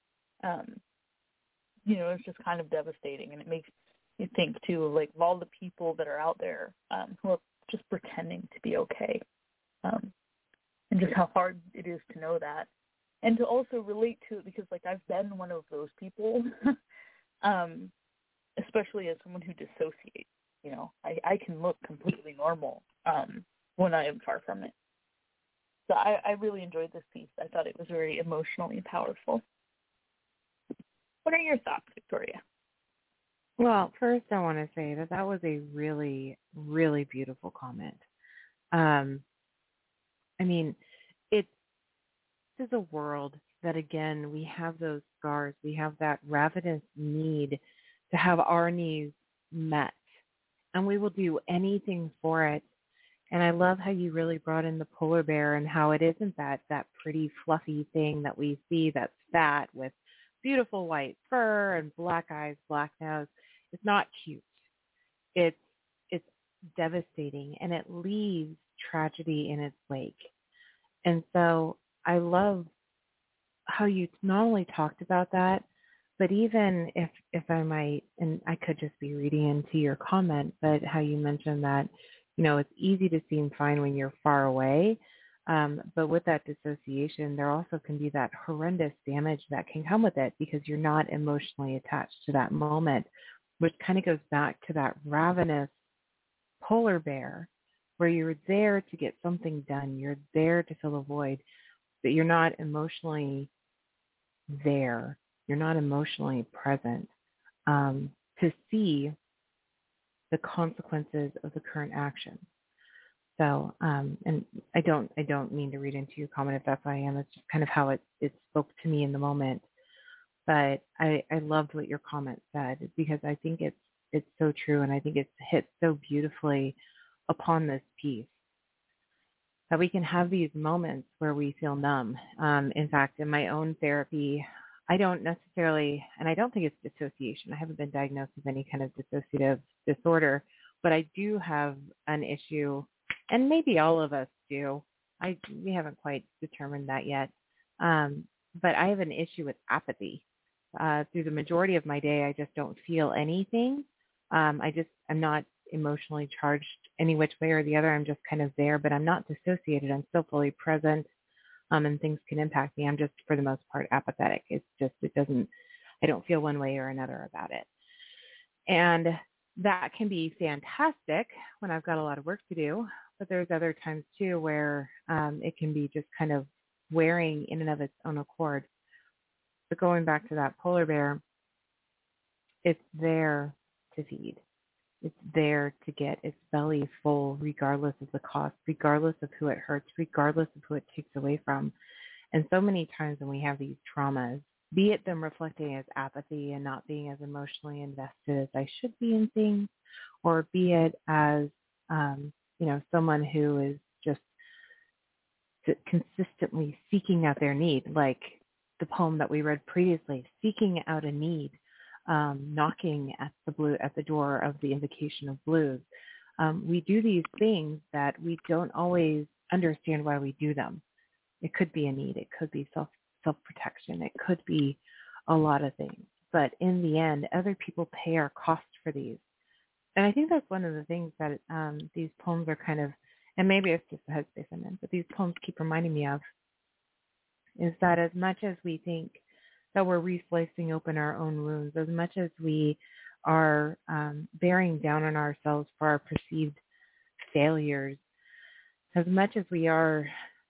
It's just kind of devastating, and it makes you think too, like, of all the people that are out there who are just pretending to be okay, and just how hard it is to know that, and to also relate to it, because like I've been one of those people, especially as someone who dissociates. I can look completely normal when I am far from it. So I really enjoyed this piece. I thought it was very emotionally powerful. What are your thoughts, Victoria?
Well, first I want to say that was a really, really beautiful comment. This is a world that, again, we have those scars. We have that ravenous need to have our needs met, and we will do anything for it. And I love how you really brought in the polar bear and how it isn't that pretty fluffy thing that we see that's fat with beautiful white fur and black eyes, black nose. It's not cute. It's devastating, and it leaves tragedy in its wake. And so I love how you not only talked about that, but even if I might, and I could just be reading into your comment, but how you mentioned that, it's easy to seem fine when you're far away. But with that dissociation, there also can be that horrendous damage that can come with it because you're not emotionally attached to that moment, which kind of goes back to that ravenous polar bear where you're there to get something done. You're there to fill a void, but you're not emotionally there. You're not emotionally present to see the consequences of the current action. So, and I don't mean to read into your comment if that's how I am. It's just kind of how it spoke to me in the moment. But I loved what your comment said, because I think it's so true, and I think it's hit so beautifully upon this piece that we can have these moments where we feel numb. In fact, in my own therapy, I don't necessarily, and I don't think it's dissociation. I haven't been diagnosed with any kind of dissociative disorder, but I do have an issue, and maybe all of us do. We haven't quite determined that yet. But I have an issue with apathy. Through the majority of my day, I just don't feel anything. I'm not emotionally charged any which way or the other. I'm just kind of there, but I'm not dissociated. I'm still fully present. And things can impact me. I'm just, for the most part, apathetic. I don't feel one way or another about it. And that can be fantastic when I've got a lot of work to do. But there's other times, too, where it can be just kind of wearing in and of its own accord. But going back to that polar bear, it's there to feed. It's there to get its belly full regardless of the cost, regardless of who it hurts, regardless of who it takes away from. And so many times when we have these traumas, be it them reflecting as apathy and not being as emotionally invested as I should be in things, or be it as, someone who is just consistently seeking out their need, like the poem that we read previously, seeking out a need, knocking at the door of the invocation of blues. We do these things that we don't always understand why we do them. It could be a need. It could be self-protection. It could be a lot of things. But in the end, other people pay our cost for these. And I think that's one of the things that these poems are kind of, and maybe it's just the headspace I'm in, but these poems keep reminding me of, is that as much as we think that we're re-slicing open our own wounds, as much as we are bearing down on ourselves for our perceived failures, as much as we are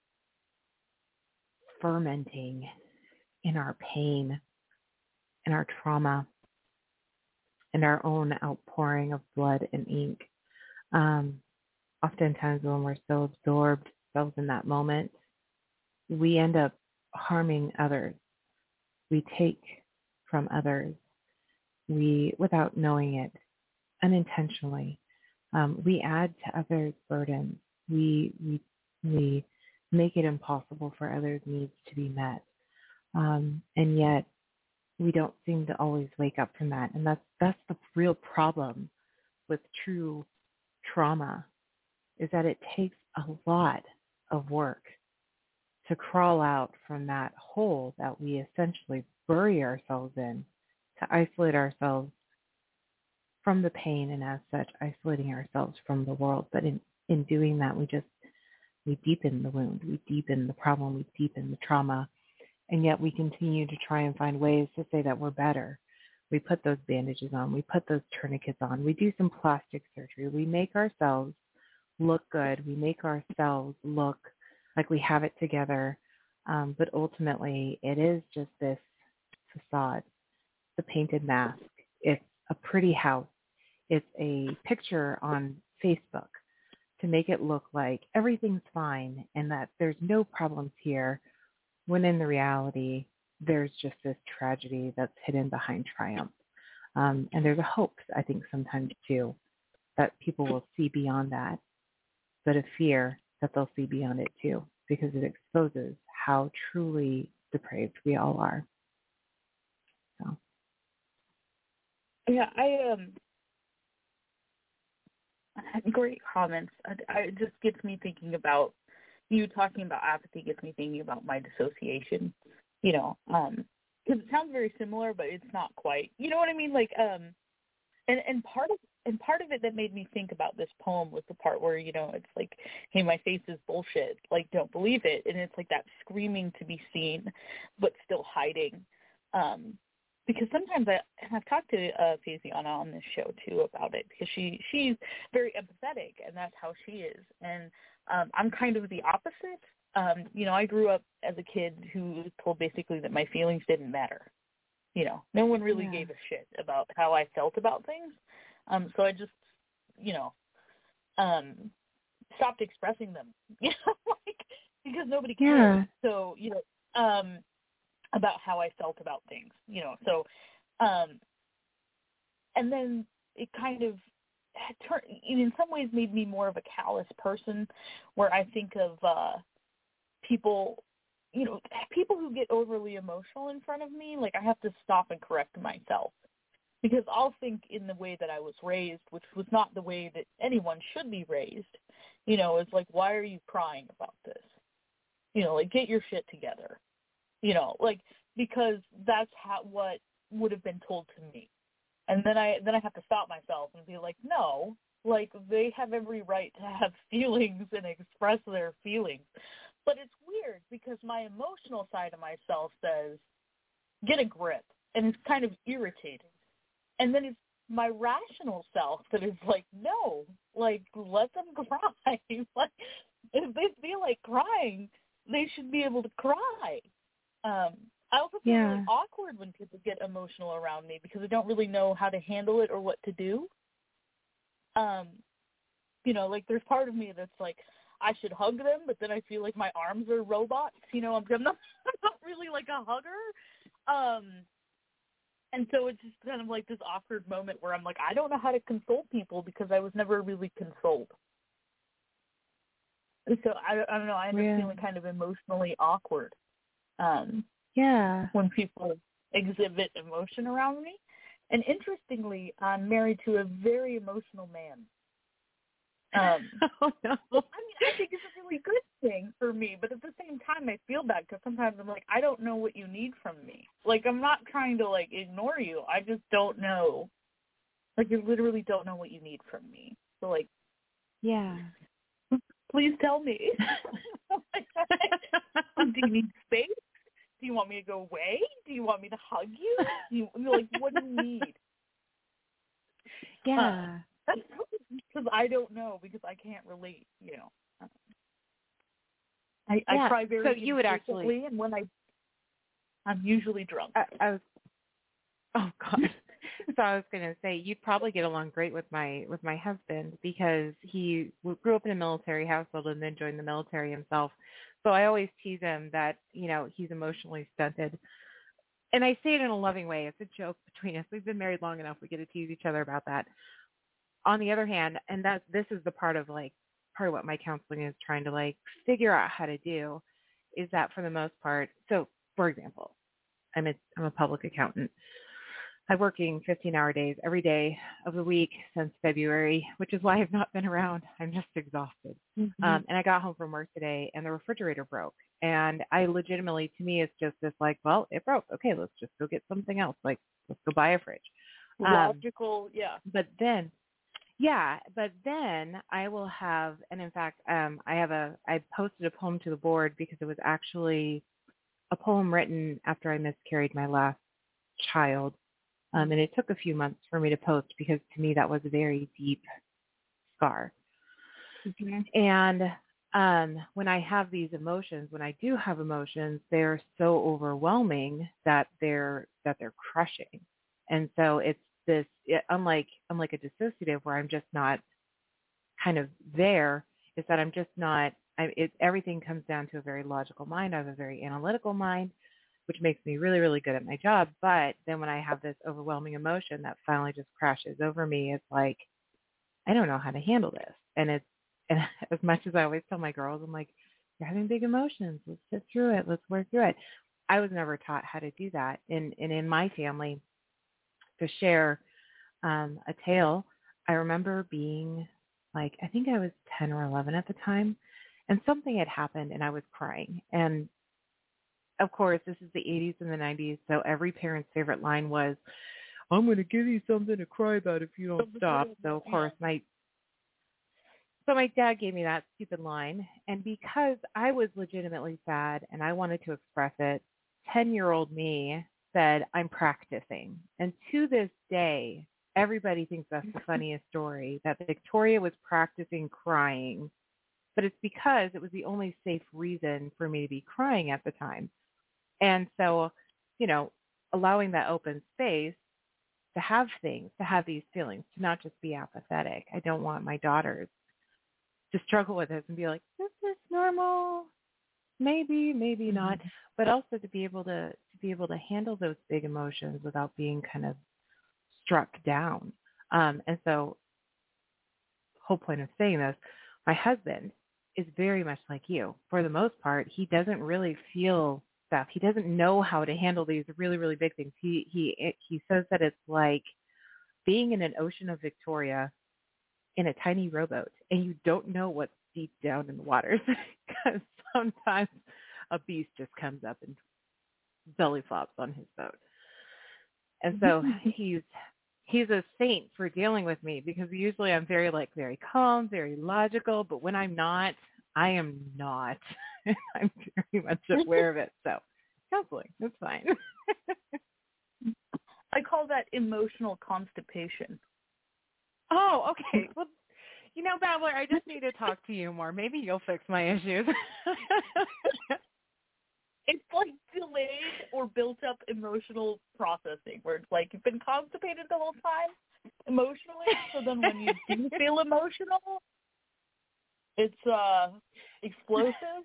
fermenting in our pain and our trauma and our own outpouring of blood and ink, oftentimes when we're so absorbed ourselves in that moment, we end up harming others. We take from others. We, without knowing it, unintentionally, we add to others' burdens. We make it impossible for others' needs to be met. And yet we don't seem to always wake up from that. And that's the real problem with true trauma, is that it takes a lot of work to crawl out from that hole that we essentially bury ourselves in, to isolate ourselves from the pain, and as such, isolating ourselves from the world. But in doing that, we deepen the wound, we deepen the problem, we deepen the trauma, and yet we continue to try and find ways to say that we're better. We put those bandages on, we put those tourniquets on, we do some plastic surgery, we make ourselves look good, we make ourselves look like we have it together, but ultimately it is just this facade, the painted mask. It's a pretty house. It's a picture on Facebook to make it look like everything's fine and that there's no problems here, when in the reality, there's just this tragedy that's hidden behind triumph. And there's a hope, I think, sometimes too, that people will see beyond that, but a fear that they'll see beyond it too, because it exposes how truly depraved we all are. So.
Yeah, great comments. It just gets me thinking about, you talking about apathy gets me thinking about my dissociation, because it sounds very similar, but it's not quite. You know what I mean? Like, and part of it that made me think about this poem was the part where, it's like, hey, my face is bullshit, like, don't believe it. And it's like that screaming to be seen, but still hiding. Because sometimes I've talked to Faziana on this show too about it, because she's very empathetic, and that's how she is. And I'm kind of the opposite. I grew up as a kid who was told basically that my feelings didn't matter. No one really gave a shit about how I felt about things. So I just, stopped expressing them, because nobody cared. Yeah. So, about how I felt about things, so, and then it kind of in some ways made me more of a callous person, where I think of people, people who get overly emotional in front of me, like I have to stop and correct myself, because I'll think in the way that I was raised, which was not the way that anyone should be raised. It's like, why are you crying about this? Like, get your shit together. Because that's what would have been told to me. And then I have to stop myself and be like, no, like, they have every right to have feelings and express their feelings. But it's weird, because my emotional side of myself says, get a grip. And it's kind of irritating. And then it's my rational self that is like, no, like, let them cry. Like, if they feel like crying, they should be able to cry. I also feel really awkward when people get emotional around me because I don't really know how to handle it or what to do. You know, like, there's part of me that's like, I should hug them, but then I feel like my arms are robots. You know, I'm not really like a hugger. And so it's just kind of like this awkward moment where I'm like, I don't know how to console people because I was never really consoled. And so I don't know, I end up feeling kind of emotionally awkward when people exhibit emotion around me. And interestingly, I'm married to a very emotional man.
Oh, no.
I mean, I think it's a really good thing for me, but at the same time, I feel bad because sometimes I'm like, I don't know what you need from me. Like, I'm not trying to, like, ignore you. I just don't know. Like, you literally don't know what you need from me. So, like, please tell me. Do you need space? Do you want me to go away? Do you want me to hug you? Like, what do you need?
Yeah.
Because I don't know, because I can't relate, you know. I cry very
so you would actually,
and when I'm usually drunk.
Oh God. So I was going to say you'd probably get along great with my husband because he grew up in a military household and then joined the military himself. So I always tease him that, you know, he's emotionally stunted. And I say it in a loving way. It's a joke between us. We've been married long enough. We get to tease each other about that. On the other hand, and this is the part of what my counseling is trying to like figure out how to do, is that for the most part. So, for example, I'm a public accountant. I'm working 15-hour days every day of the week since February, which is why I've not been around. I'm just exhausted.
Mm-hmm.
And I got home from work today, and the refrigerator broke. And I legitimately, to me, it's just this like, well, it broke. Okay, let's just go get something else. Like, let's go buy a fridge.
Logical, yeah.
But then I will have, and in fact, I posted a poem to the board because it was actually a poem written after I miscarried my last child. And it took a few months for me to post because to me that was a very deep scar. Mm-hmm. And when I have these emotions, when I do have emotions, they're so overwhelming that they're crushing. And so it's unlike a dissociative where I'm just not kind of there, is that I'm just not, everything comes down to a very logical mind. I have a very analytical mind, which makes me really, really good at my job. But then when I have this overwhelming emotion that finally just crashes over me, it's like, I don't know how to handle this. And as much as I always tell my girls, I'm like, you're having big emotions. Let's sit through it. Let's work through it. I was never taught how to do that. And in my family, to share a tale, I remember being like, I think I was 10 or 11 at the time, and something had happened and I was crying. And of course, this is the 80s and the 90s, so every parent's favorite line was, I'm going to give you something to cry about if you don't stop. So, of course, my dad gave me that stupid line. And because I was legitimately sad and I wanted to express it, 10-year-old me said, I'm practicing. And to this day, everybody thinks that's the funniest story, that Victoria was practicing crying. But it's because it was the only safe reason for me to be crying at the time. And so, you know, allowing that open space to have things, to have these feelings, to not just be apathetic. I don't want my daughters to struggle with this and be like, this is normal. Maybe, maybe not. But also to be able to handle those big emotions without being kind of struck down. And so, whole point of saying this, my husband is very much like you. For the most part, he doesn't really feel stuff. He doesn't know how to handle these really, really big things. He says that it's like being in an ocean of Victoria in a tiny rowboat, and you don't know what's deep down in the waters because sometimes a beast just comes up and belly flops on his boat. And so he's a saint for dealing with me because usually I'm very calm, very logical, but when I'm not, I am not. I'm very much aware of it. So counseling, it's fine.
I call that emotional constipation.
Oh, okay. Well, Babbler, I just need to talk to you more. Maybe you'll fix my issues.
It's like delayed or built up emotional processing, where it's like you've been constipated the whole time emotionally, so then when you do feel emotional, it's explosive.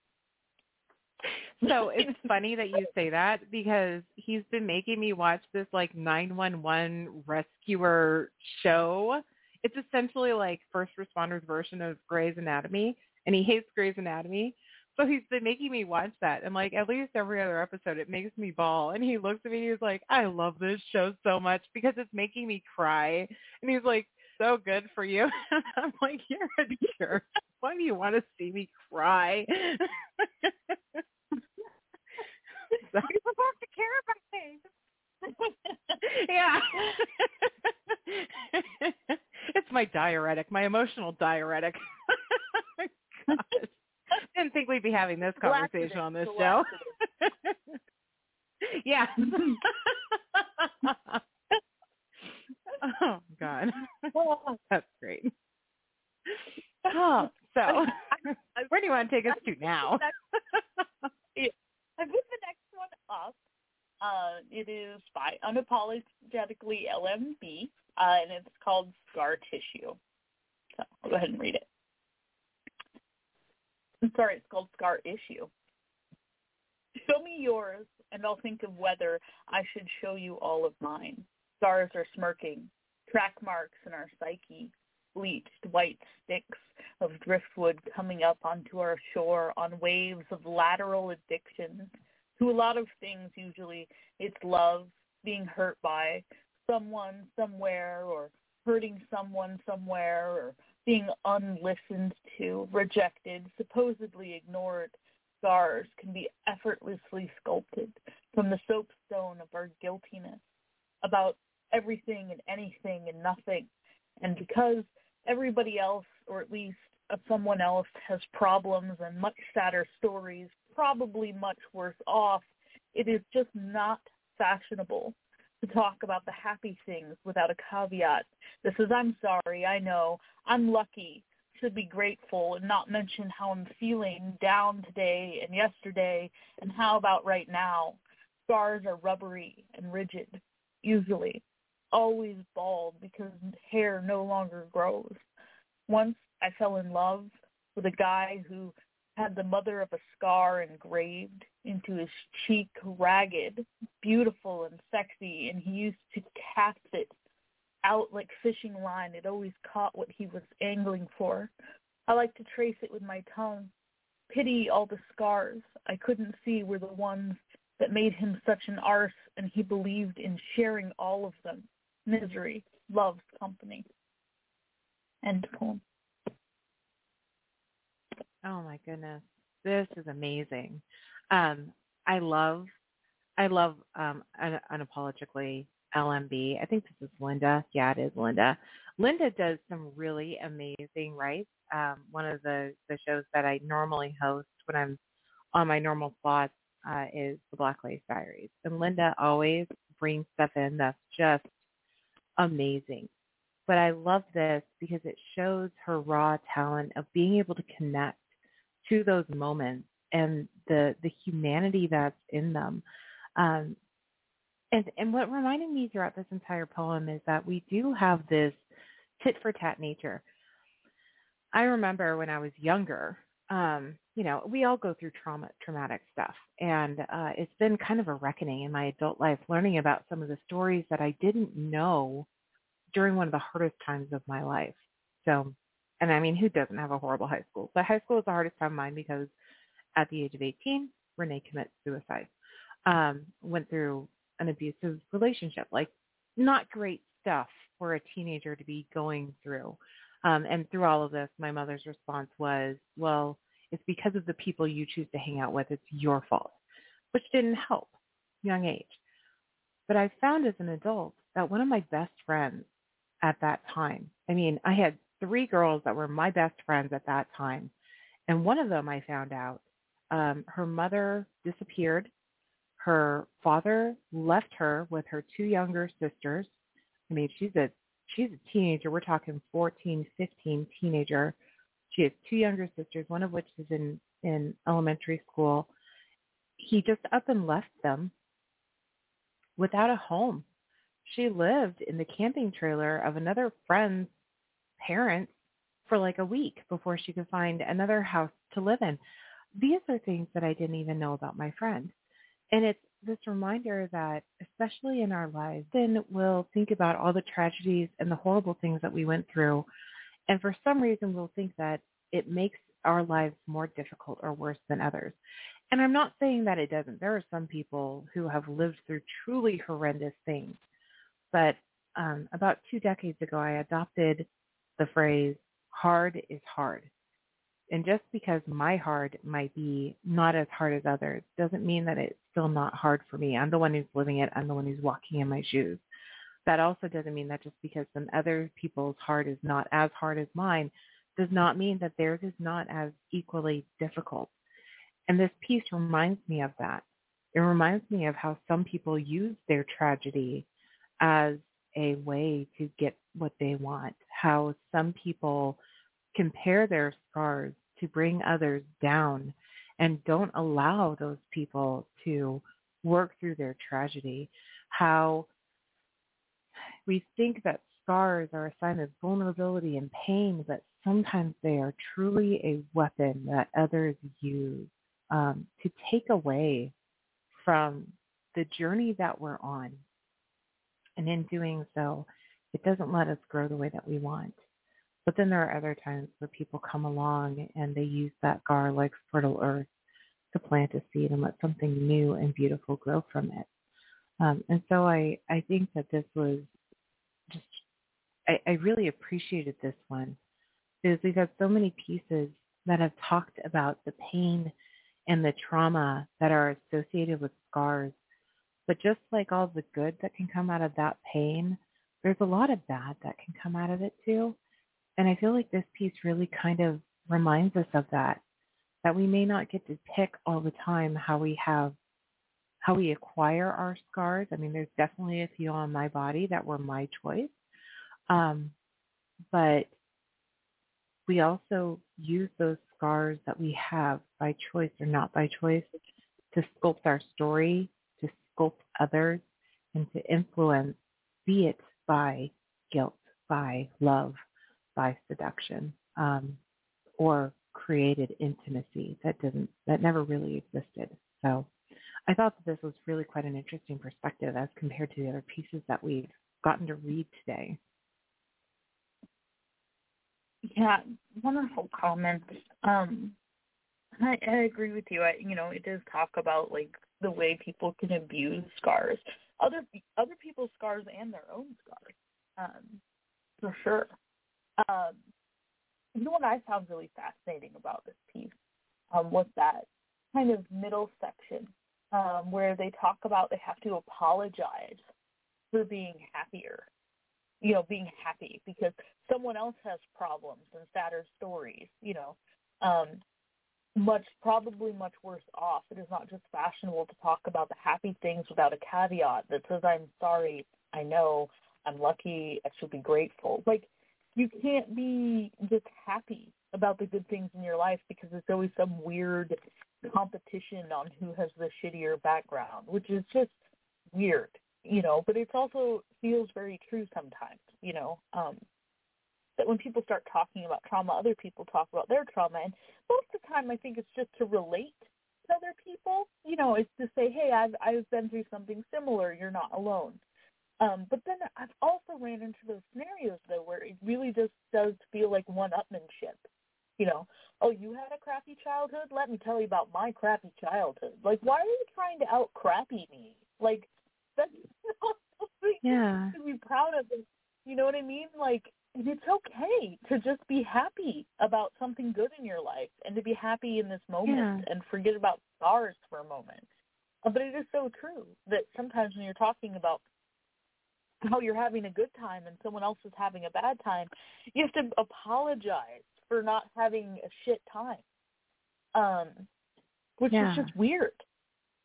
So it's funny that you say that because he's been making me watch this like 911 rescuer show. It's essentially like first responders version of Grey's Anatomy, and he hates Grey's Anatomy. So he's been making me watch that, and like at least every other episode it makes me bawl. And he looks at me and he's like, I love this show so much because it's making me cry. And he's like, so good for you. And I'm like, you're a jerk. Why do you want to see me cry? So,
You're supposed to care about things.
yeah. It's my diuretic, my emotional diuretic. Gosh. Didn't think we'd be having this conversation on this show. Yeah. Oh, God. That's great. Oh, so where do you want to take us to now?
I put the next one up. It is by Unapologetically LMB, and it's called Scar Tissue. So I'll go ahead and read it. I'm sorry, it's called Scar Issue. Show me yours, and I'll think of whether I should show you all of mine. Scars are smirking, track marks in our psyche, bleached white sticks of driftwood coming up onto our shore on waves of lateral addictions. To a lot of things, usually it's love, being hurt by someone somewhere, or hurting someone somewhere, or being unlistened to, rejected, supposedly ignored. Scars can be effortlessly sculpted from the soapstone of our guiltiness about everything and anything and nothing. And because everybody else, or at least someone else, has problems and much sadder stories, probably much worse off, it is just not fashionable to talk about the happy things without a caveat. This is, I'm sorry, I know, I'm lucky, should be grateful, and not mention how I'm feeling down today and yesterday, and how about right now. Scars are rubbery and rigid, usually, always bald because hair no longer grows. Once I fell in love with a guy who had the mother of a scar engraved into his cheek, ragged, beautiful, and sexy, and he used to cast it out like fishing line. It always caught what he was angling for. I like to trace it with my tongue. Pity all the scars I couldn't see were the ones that made him such an arse, and he believed in sharing all of them. Misery loves company. End poem.
Oh my goodness, this is amazing. I love Unapologetically LMB. I think this is Linda. Yeah, it is Linda. Linda does some really amazing writes. One of the shows that I normally host when I'm on my normal slots is the Black Lace Diaries, and Linda always brings stuff in that's just amazing. But I love this because it shows her raw talent of being able to connect to those moments and the humanity that's in them. And what reminded me throughout this entire poem is that we do have this tit for tat nature. I remember when I was younger, we all go through traumatic stuff. And it's been kind of a reckoning in my adult life, learning about some of the stories that I didn't know during one of the hardest times of my life. So, and I mean, who doesn't have a horrible high school? But high school is the hardest time of mine because at the age of 18, Renee commits suicide. Went through an abusive relationship, like not great stuff for a teenager to be going through. And through all of this, my mother's response was, well, it's because of the people you choose to hang out with. It's your fault, which didn't help, young age. But I found as an adult that one of my best friends at that time, I mean, I had 3 girls that were my best friends at that time. And one of them I found out, her mother disappeared. Her father left her with her 2 younger sisters. I mean, she's a teenager. We're talking 14, 15 teenager. She has 2 younger sisters, one of which is in elementary school. He just up and left them without a home. She lived in the camping trailer of another friend's parents for like a week before she could find another house to live in. These are things that I didn't even know about my friend. And it's this reminder that, especially in our lives, then we'll think about all the tragedies and the horrible things that we went through. And for some reason, we'll think that it makes our lives more difficult or worse than others. And I'm not saying that it doesn't. There are some people who have lived through truly horrendous things. But about 2 decades ago, I adopted the phrase, hard is hard. And just because my hard might be not as hard as others doesn't mean that it's still not hard for me. I'm the one who's living it. I'm the one who's walking in my shoes. That also doesn't mean that just because some other people's hard is not as hard as mine does not mean that theirs is not as equally difficult. And this piece reminds me of that. It reminds me of how some people use their tragedy as a way to get what they want, how some people compare their scars to bring others down and don't allow those people to work through their tragedy, how we think that scars are a sign of vulnerability and pain, but sometimes they are truly a weapon that others use to take away from the journey that we're on. And in doing so, it doesn't let us grow the way that we want. But then there are other times where people come along and they use that scar like fertile earth to plant a seed and let something new and beautiful grow from it. And so I think that this was just, I really appreciated this one because we've had so many pieces that have talked about the pain and the trauma that are associated with scars. But just like all the good that can come out of that pain, there's a lot of bad that can come out of it too. And I feel like this piece really kind of reminds us of that we may not get to pick all the time how we acquire our scars. I mean, there's definitely a few on my body that were my choice. But we also use those scars that we have by choice or not by choice to sculpt our story, to sculpt others, and to influence, be it by guilt, by love, by seduction, or created intimacy that never really existed. So I thought that this was really quite an interesting perspective as compared to the other pieces that we've gotten to read today.
Yeah, wonderful comments. I agree with you. It does talk about like the way people can abuse scars, other people's scars and their own scars, for sure. What I found really fascinating about this piece was that kind of middle section where they talk about they have to apologize for being happier, being happy because someone else has problems and sadder stories, probably much worse off. It is not just fashionable to talk about the happy things without a caveat that says, I'm sorry, I know, I'm lucky, I should be grateful. Like, you can't be just happy about the good things in your life because there's always some weird competition on who has the shittier background, which is just weird, but it also feels very true sometimes, that when people start talking about trauma, other people talk about their trauma, and most of the time I think it's just to relate to other people, it's to say, hey, I've been through something similar, you're not alone. But then I've also ran into those scenarios, though, where it really just does feel like one-upmanship. Oh, you had a crappy childhood? Let me tell you about my crappy childhood. Like, why are you trying to out-crappy me? Like, that's not something to be proud of. You know what I mean? Like, it's okay to just be happy about something good in your life and to be happy in this moment and forget about scars for a moment. But it is so true that sometimes when you're talking about how you're having a good time and someone else is having a bad time, you have to apologize for not having a shit time, which is just weird.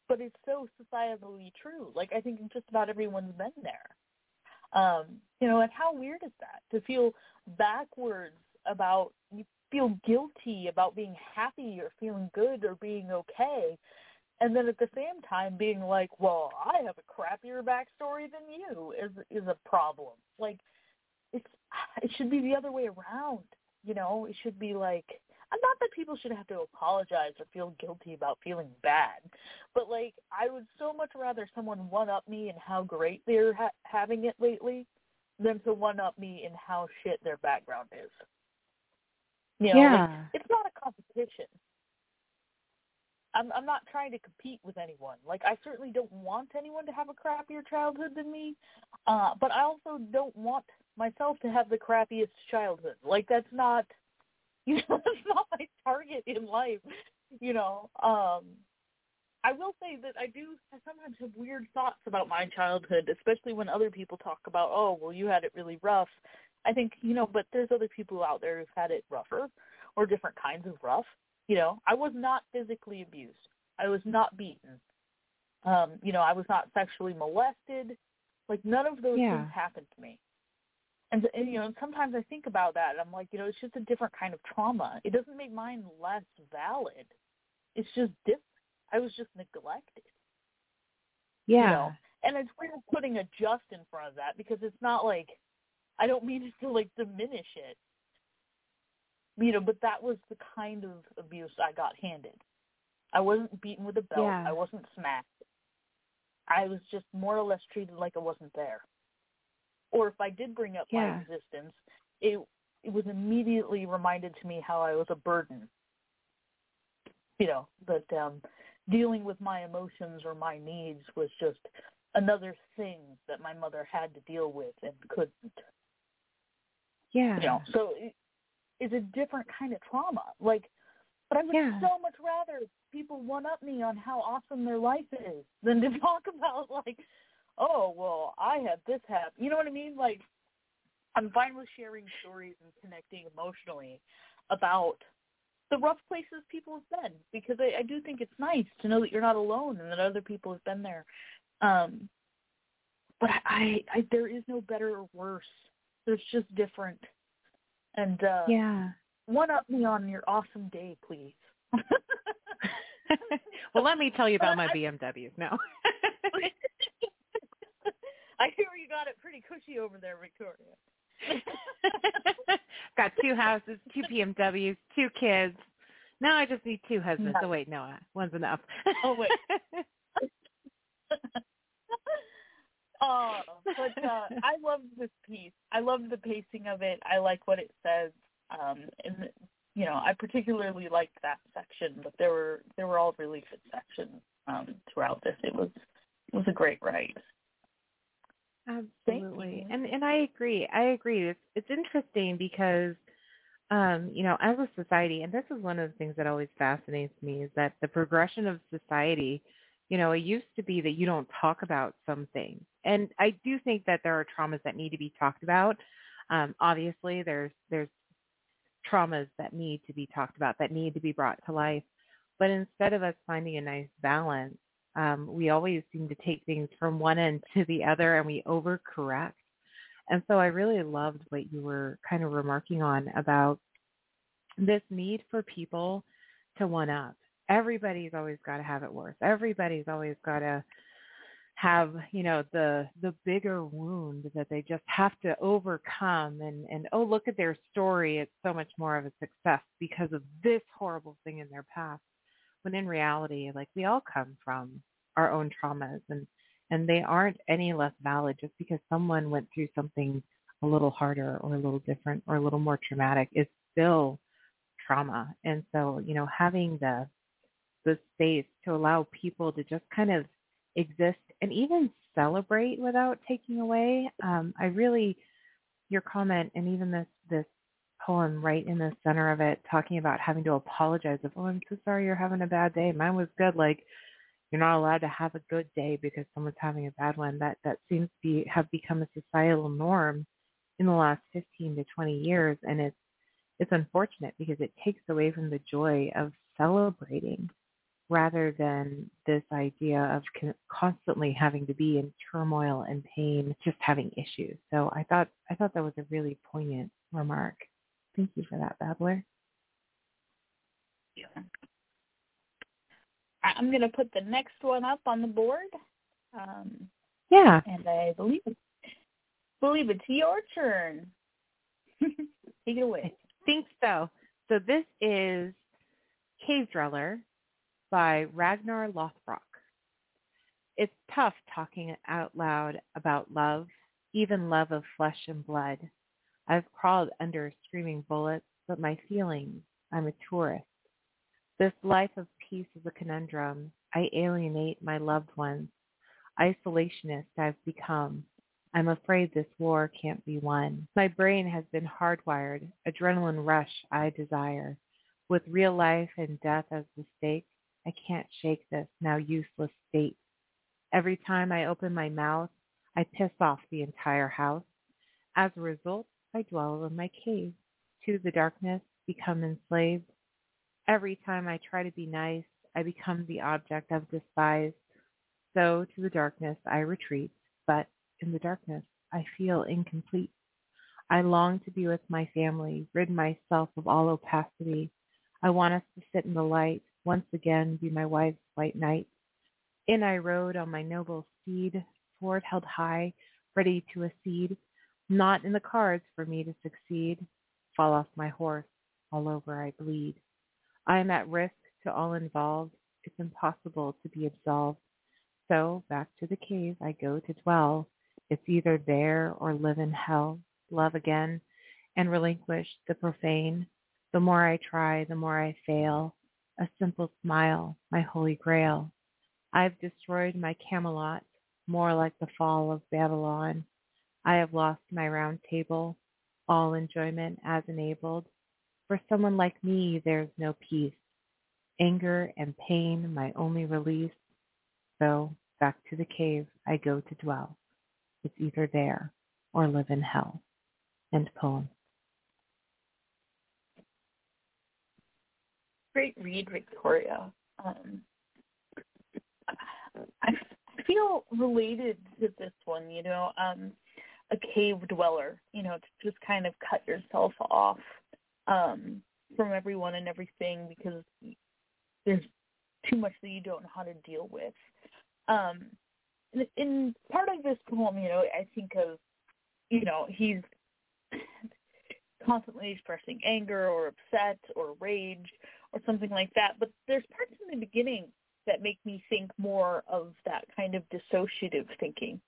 but it's so societally true. Like, I think just about everyone's been there. And how weird is that to feel backwards about, you feel guilty about being happy or feeling good or being okay, and then at the same time being like, well, I have a crappier backstory than you is a problem. Like, it should be the other way around. It should be like, not that people should have to apologize or feel guilty about feeling bad, but like, I would so much rather someone one-up me in how great they're having it lately than to one-up me in how shit their background is. Like, it's not a competition. I'm not trying to compete with anyone. Like, I certainly don't want anyone to have a crappier childhood than me, but I also don't want myself to have the crappiest childhood. Like, that's not, that's not my target in life. I will say that I sometimes have weird thoughts about my childhood, especially when other people talk about, oh, well, you had it really rough. I think, but there's other people out there who've had it rougher or different kinds of rough. I was not physically abused. I was not beaten. I was not sexually molested. Like, none of those things happened to me. And sometimes I think about that, and I'm like, it's just a different kind of trauma. It doesn't make mine less valid. It's just different. I was just neglected.
Yeah.
And it's weird putting a just in front of that, because it's not like, I don't mean it to, like, diminish it. But that was the kind of abuse I got handed. I wasn't beaten with a belt.
Yeah.
I wasn't smacked. I was just more or less treated like I wasn't there. Or if I did bring up my existence, it was immediately reminded to me how I was a burden. That dealing with my emotions or my needs was just another thing that my mother had to deal with and couldn't.
Yeah.
So it's a different kind of trauma. Like, but I would so much rather people one-up me on how awesome their life is than to talk about, like, oh, well, I had this happen. You know what I mean? Like, I'm fine with sharing stories and connecting emotionally about the rough places people have been, because I do think it's nice to know that you're not alone and that other people have been there. But I there is no better or worse. There's just different. And one-up me on your awesome day, please.
Well, let me tell you about my BMWs now.
I hear you got it pretty cushy over there, Victoria.
Got 2 houses, 2 BMWs, 2 kids. Now I just need 2 husbands. Oh, wait, no, one's enough.
Oh, wait. But I loved this piece. I loved the pacing of it. I like what it says. And I particularly liked that section, but there were all really good sections throughout this. It was a great write.
Absolutely. And I agree. It's interesting because, as a society, and this is one of the things that always fascinates me, is that the progression of society, it used to be that you don't talk about some things. And I do think that there are traumas that need to be talked about. Obviously, there's traumas that need to be talked about, that need to be brought to life. But instead of us finding a nice balance, we always seem to take things from one end to the other, and we overcorrect. And so I really loved what you were kind of remarking on about this need for people to one up. Everybody's always got to have it worse. Everybody's always got to have, the bigger wound that they just have to overcome. And oh, look at their story. It's so much more of a success because of this horrible thing in their past. When in reality, like, we all come from our own traumas, and they aren't any less valid just because someone went through something a little harder or a little different or a little more traumatic. Is still trauma. And so, having the space to allow people to just kind of exist and even celebrate without taking away. Your comment, and even this poem right in the center of it, talking about having to apologize of, oh, I'm so sorry you're having a bad day. Mine was good. Like, you're not allowed to have a good day because someone's having a bad one. That seems to have become a societal norm in the last 15 to 20 years. And it's unfortunate because it takes away from the joy of celebrating. rather than this idea of constantly having to be in turmoil and pain, just having issues. So I thought that was a really poignant remark. Thank you for that, Babbler.
Yeah. I'm going to put the next one up on the board.
Yeah.
And I believe it's your turn. Take it away.
I think so. So this is Cave Dweller by Ragnar Lothbrok. It's tough talking out loud about love, even love of flesh and blood. I've crawled under screaming bullets, but my feelings, I'm a tourist. This life of peace is a conundrum. I alienate my loved ones. Isolationist I've become. I'm afraid this war can't be won. My brain has been hardwired, adrenaline rush I desire. With real life and death as the stake, I can't shake this now useless state. Every time I open my mouth, I piss off the entire house. As a result, I dwell in my cave. To the darkness, become enslaved. Every time I try to be nice, I become the object of despise. So to the darkness I retreat, but in the darkness I feel incomplete. I long to be with my family, rid myself of all opacity. I want us to sit in the light, once again be my wife's white knight. In I rode on my noble steed, sword held high, ready to accede. Not in the cards for me to succeed. Fall off my horse, all over I bleed. I am at risk to all involved. It's impossible to be absolved. So back to the cave I go to dwell. It's either there or live in hell. Love again and relinquish the profane. The more I try, the more I fail. A simple smile, my holy grail. I've destroyed my Camelot, more like the fall of Babylon. I have lost my round table, all enjoyment as enabled. For someone like me, there's no peace. Anger and pain, my only release. So back to the cave I go to dwell. It's either there or live in hell. End poem.
Great read, Victoria. I feel related to this one, a cave dweller, to just kind of cut yourself off from everyone and everything because there's too much that you don't know how to deal with. In part of this poem, I think of, he's constantly expressing anger or upset or rage or something like that. But there's parts in the beginning that make me think more of that kind of dissociative thinking,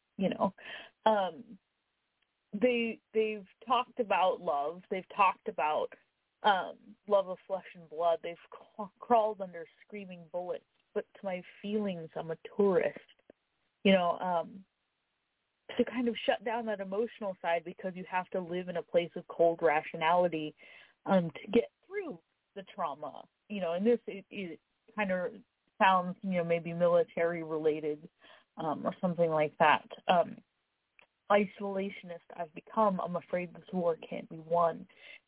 They've talked about love. They've talked about love of flesh and blood. They've crawled under screaming bullets. But to my feelings, I'm a tourist. To kind of shut down that emotional side because you have to live in a place of cold rationality to get through the trauma. And this it kind of sounds, maybe military related or something like that. Isolationist I've become. I'm afraid this war can't be won.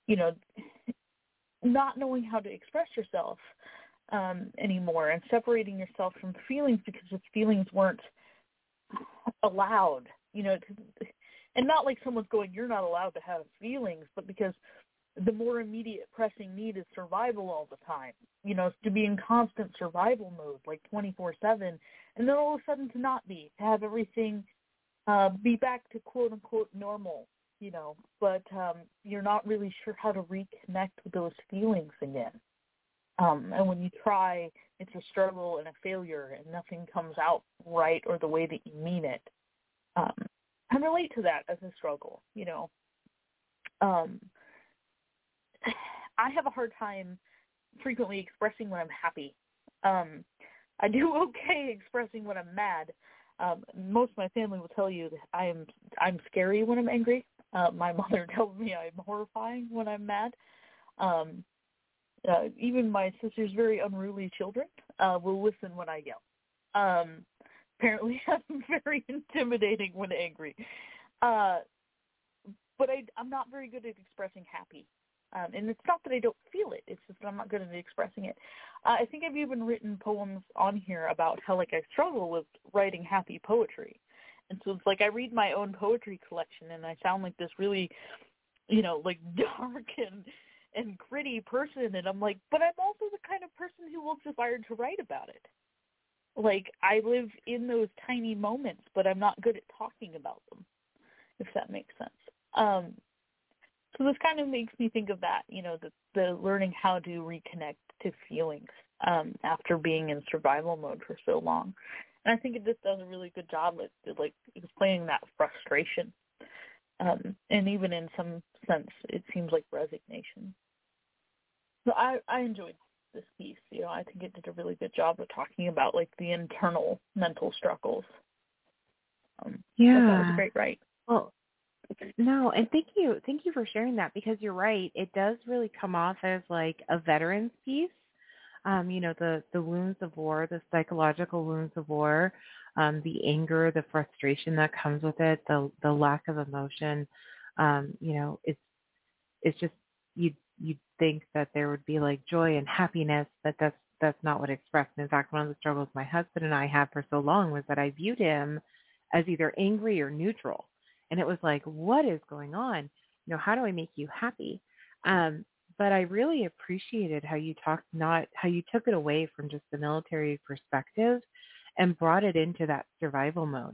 Not knowing how to express yourself anymore and separating yourself from feelings because the feelings weren't allowed, and not like someone's going, you're not allowed to have feelings, but because the more immediate pressing need is survival all the time, to be in constant survival mode, like 24/7, and then all of a sudden to not be, to have everything be back to quote unquote normal, but you're not really sure how to reconnect with those feelings again. And when you try, it's a struggle and a failure and nothing comes out right or the way that you mean it. I relate to that as a struggle, I have a hard time frequently expressing when I'm happy. I do okay expressing when I'm mad. Most of my family will tell you that I'm scary when I'm angry. My mother tells me I'm horrifying when I'm mad. Even my sister's very unruly children will listen when I yell. Apparently, I'm very intimidating when angry. But I'm not very good at expressing happy. And it's not that I don't feel it. It's just that I'm not good at expressing it. I think I've even written poems on here about how, like, I struggle with writing happy poetry. And so it's like I read my own poetry collection and I sound like this really, like dark and gritty person. And I'm like, but I'm also the kind of person who will just inspired to write about it. Like, I live in those tiny moments, but I'm not good at talking about them, if that makes sense. So this kind of makes me think of that, the learning how to reconnect to feelings after being in survival mode for so long. And I think it just does a really good job at like explaining that frustration. And even in some sense, it seems like resignation. So I enjoyed this piece. I think it did a really good job of talking about like the internal mental struggles.
Yeah.
That was a great write.
Well, no, and thank you for sharing that, because you're right. It does really come off as like a veteran's piece. The wounds of war, the psychological wounds of war, the anger, the frustration that comes with it, the lack of emotion. It's just you'd think that there would be like joy and happiness, but that's not what it expressed. In fact, one of the struggles my husband and I had for so long was that I viewed him as either angry or neutral. And it was like, what is going on? How do I make you happy? But I really appreciated how you took it away from just the military perspective and brought it into that survival mode.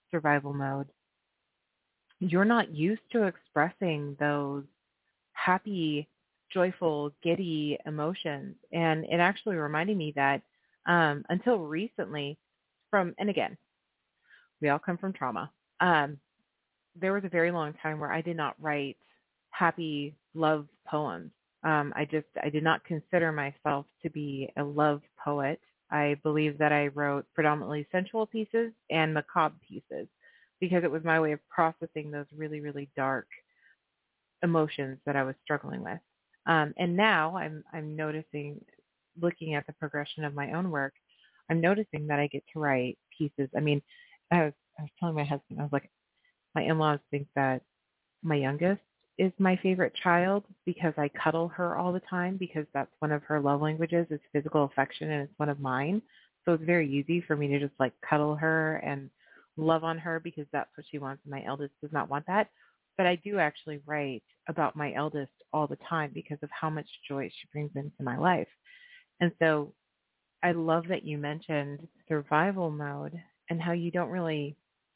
You're not used to expressing those happy, joyful, giddy emotions. And it actually reminded me that until recently, and again, we all come from trauma. There was a very long time where I did not write happy love poems. I did not consider myself to be a love poet. I believe that I wrote predominantly sensual pieces and macabre pieces because it was my way of processing those really, really dark emotions that I was struggling with. And now I'm noticing, looking at the progression of my own work, I'm noticing that I get to write pieces. I mean, I was telling my husband, I was like, my in-laws think that my youngest is my favorite child because I cuddle her all the time, because that's one of her love languages is physical affection, and it's one of mine. So it's very easy for me to just like cuddle her and love on her because that's what she wants. And my eldest does not want that. But I do actually write about my eldest all the time because of how much joy she brings into my life. And so I love that you mentioned survival mode and how you don't really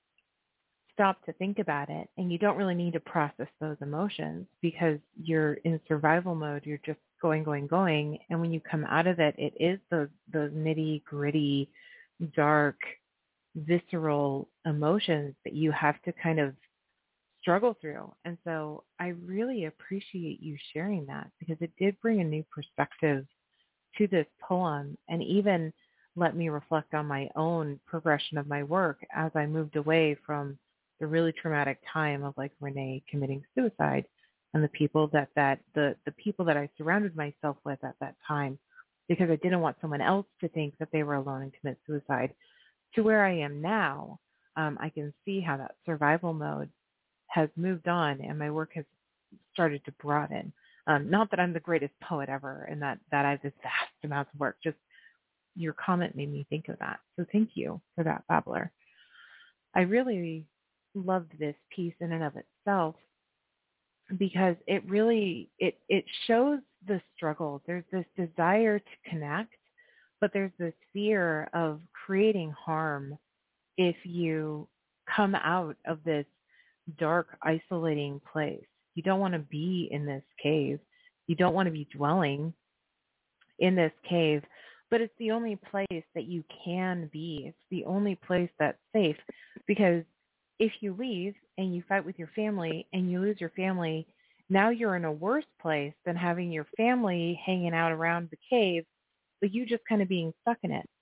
stop to think about it, and you don't really need to process those emotions because you're in survival mode. You're just going. And when you come out of it, it is those nitty gritty, dark, visceral emotions that you have to kind of struggle through. And so I really appreciate you sharing that because it did bring a new perspective to this poem and even let me reflect on my own progression of my work as I moved away from the really traumatic time of like Renee committing suicide and the people that the people that I surrounded myself with at that time, because I didn't want someone else to think that they were alone and commit suicide, to where I am now. I can see how that survival mode has moved on and my work has started to broaden. Not that I'm the greatest poet ever and that I have this vast amount of work, just your comment made me think of that. So thank you for that, Babbler. I really loved this piece in and of itself because it really, it shows the struggle. There's this desire to connect, but there's this fear of creating harm if you come out of this dark, isolating place. You don't want to be in this cave. You don't want to be dwelling in this cave, but it's the only place that you can be. It's the only place that's safe, because if you leave and you fight with your family and you lose your family, now you're in a worse place than having your family hanging out around the cave, but you just kind of being stuck in it.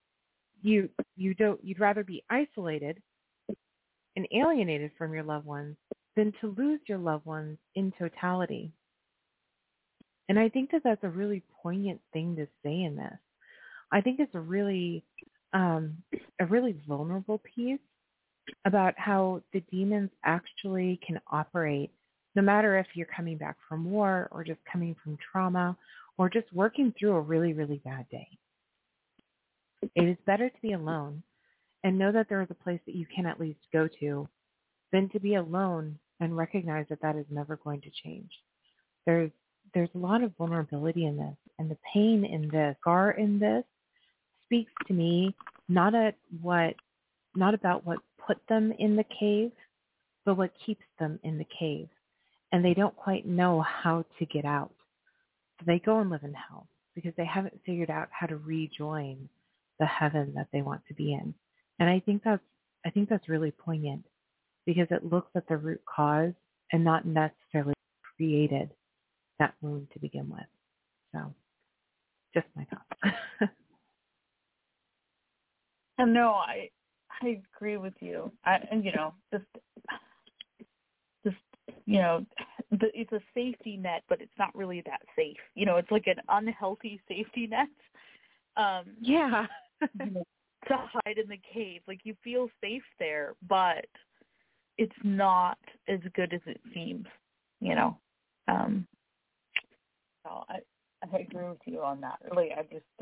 You'd rather be isolated and alienated from your loved ones than to lose your loved ones in totality. And I think that that's a really poignant thing to say in this. I think it's a really vulnerable piece about how the demons actually can operate no no matter if you're coming back from war or just coming from trauma or just working through a really, really bad day. It is better to be alone and know that there is a place that you can at least go to than to be alone and recognize that that is never going to change. There's a lot of vulnerability in this, and the pain in this, scar in this, speaks to me not about what put them in the cave, but what keeps them in the cave. And they don't quite know how to get out. So they go and live in hell because they haven't figured out how to rejoin the heaven that they want to be in. And I think that's really poignant because it looks at the root cause and not necessarily created that wound to begin with. So just my thoughts.
And no, I agree with you. It's a safety net, but it's not really that safe. It's like an unhealthy safety net.
Yeah.
To hide in the cave. Like, you feel safe there, but it's not as good as it seems, So I agree with you on that. Really, I just,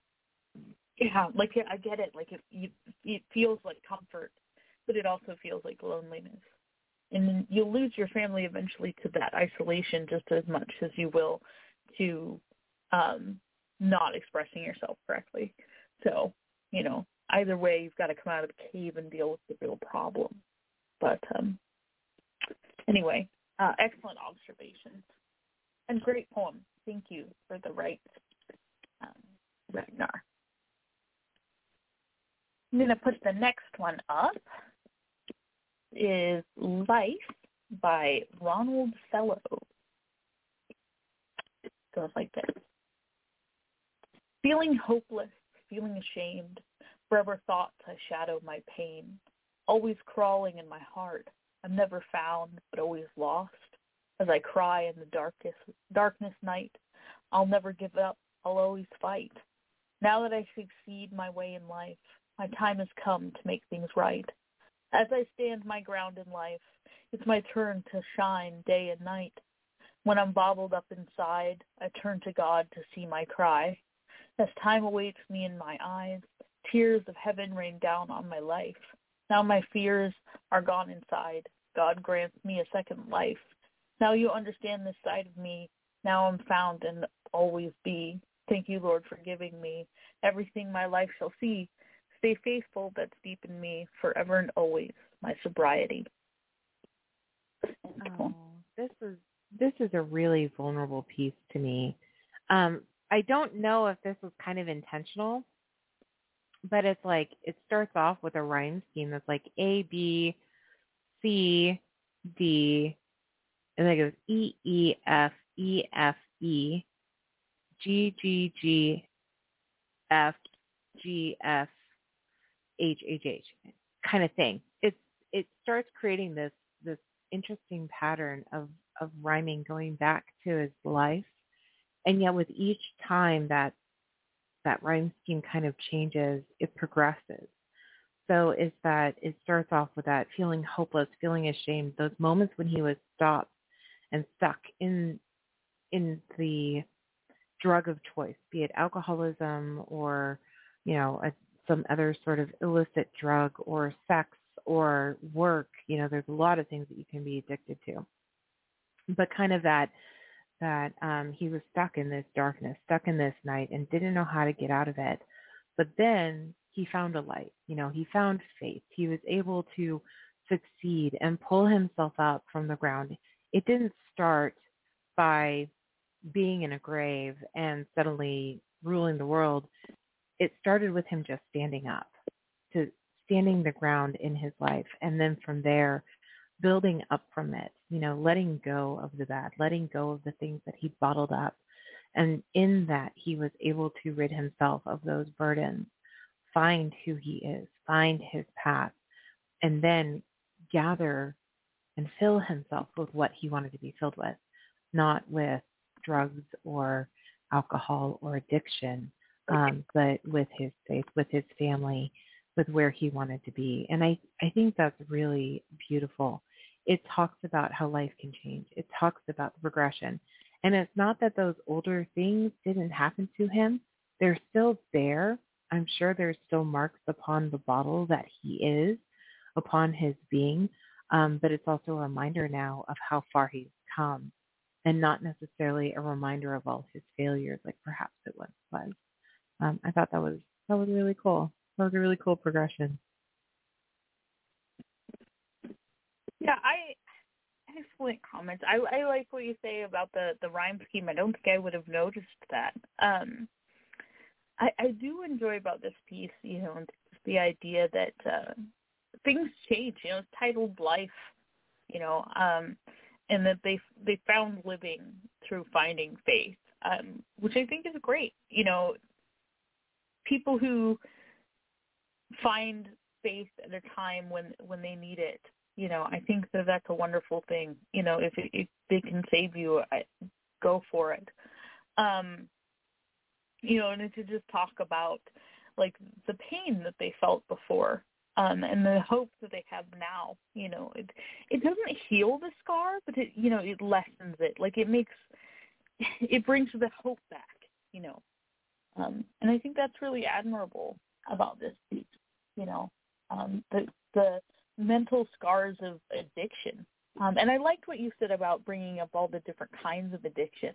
I get it. Like, it feels like comfort, but it also feels like loneliness. And then you'll lose your family eventually to that isolation just as much as you will to not expressing yourself correctly. So, either way, you've got to come out of the cave and deal with the real problem. But anyway, excellent observations and great poem. Thank you for the right, Ragnar. I'm going to put the next one up. Is Life by Ronald Fellow. Goes like this. Feeling hopeless, feeling ashamed, forever thoughts I shadow my pain, always crawling in my heart. I'm never found, but always lost. As I cry in the darkness night, I'll never give up, I'll always fight. Now that I succeed my way in life, my time has come to make things right. As I stand my ground in life, it's my turn to shine day and night. When I'm bottled up inside, I turn to God to see my cry. As time awaits me in my eyes, tears of heaven rain down on my life. Now my fears are gone inside. God grants me a second life. Now you understand this side of me. Now I'm found and always be. Thank you, Lord, for giving me everything my life shall see. Stay faithful, that's deep in me, forever and always, my sobriety.
Oh, this is a really vulnerable piece to me. I don't know if this was kind of intentional, but it's like it starts off with a rhyme scheme that's like A, B, C, D, and then it goes E, E, F, E, F, E, G, G, G, F, G, F, H, H, H kind of thing. It starts creating this interesting pattern of rhyming going back to his life. And yet with each time that rhyme scheme kind of changes, it progresses. So is that it starts off with that feeling hopeless, feeling ashamed, those moments when he was stopped and stuck in the drug of choice, be it alcoholism or, some other sort of illicit drug or sex or work. There's a lot of things that you can be addicted to. But kind of that he was stuck in this darkness, stuck in this night and didn't know how to get out of it. But then he found a light. He found faith. He was able to succeed and pull himself up from the ground. It didn't start by being in a grave and suddenly ruling the world. It started with him just standing up, to standing the ground in his life. And then from there, building up from it, letting go of the bad, letting go of the things that he bottled up. And in that, he was able to rid himself of those burdens, find who he is, find his path, and then gather and fill himself with what he wanted to be filled with, not with drugs or alcohol or addiction, but with his faith, with his family, with where he wanted to be. And I think that's really beautiful. it talks about how life can change. It talks about the progression. And it's not that those older things didn't happen to him. They're still there. I'm sure there's still marks upon the bottle that he is, upon his being. But it's also a reminder now of how far he's come, and not necessarily a reminder of all his failures like perhaps it once was. I thought that was really cool. That was a really cool progression.
Yeah, excellent comments. I like what you say about the rhyme scheme. I don't think I would have noticed that. I do enjoy about this piece, the idea that things change. It's titled Life, and that they found living through finding faith, which I think is great. People who find faith at a time when they need it. I think that's a wonderful thing. If they can save you, go for it. And to just talk about like the pain that they felt before, and the hope that they have now. It doesn't heal the scar, but it lessens it. Like it brings the hope back. And I think that's really admirable about this piece. The mental scars of addiction. And I liked what you said about bringing up all the different kinds of addiction.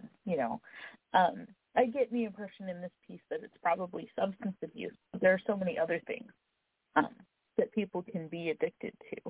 I get the impression in this piece that it's probably substance abuse, but there are so many other things that people can be addicted to,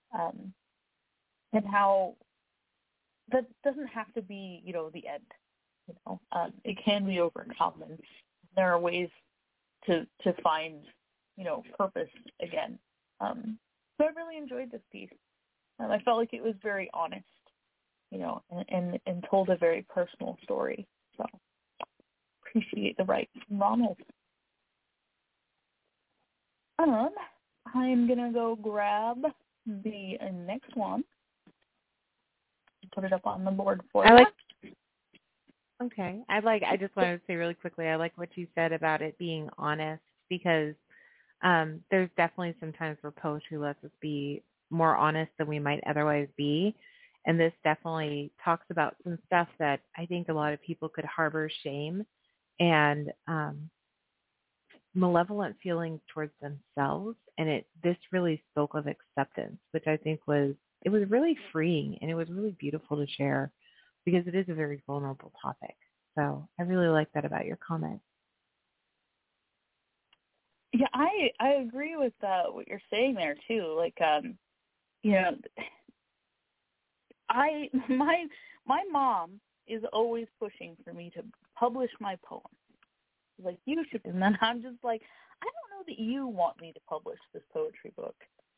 and how that doesn't have to be, the end. It can be overcome, and there are ways to find, purpose again. So I really enjoyed this piece. I felt like it was very honest, and told a very personal story. So appreciate the right from Ronald. I'm going to go grab the next one. Put it up on the board for you.
Okay. I just wanted to say really quickly, I like what you said about it being honest, because there's definitely some times where poetry lets us be more honest than we might otherwise be. And this definitely talks about some stuff that I think a lot of people could harbor shame and malevolent feelings towards themselves. And this really spoke of acceptance, which I think was really freeing, and it was really beautiful to share, because it is a very vulnerable topic. So I really like that about your comment.
Yeah, I agree with what you're saying there too. Like, my mom is always pushing for me to publish my poems. Like, you should, and then I'm just like, I don't know that you want me to publish this poetry book.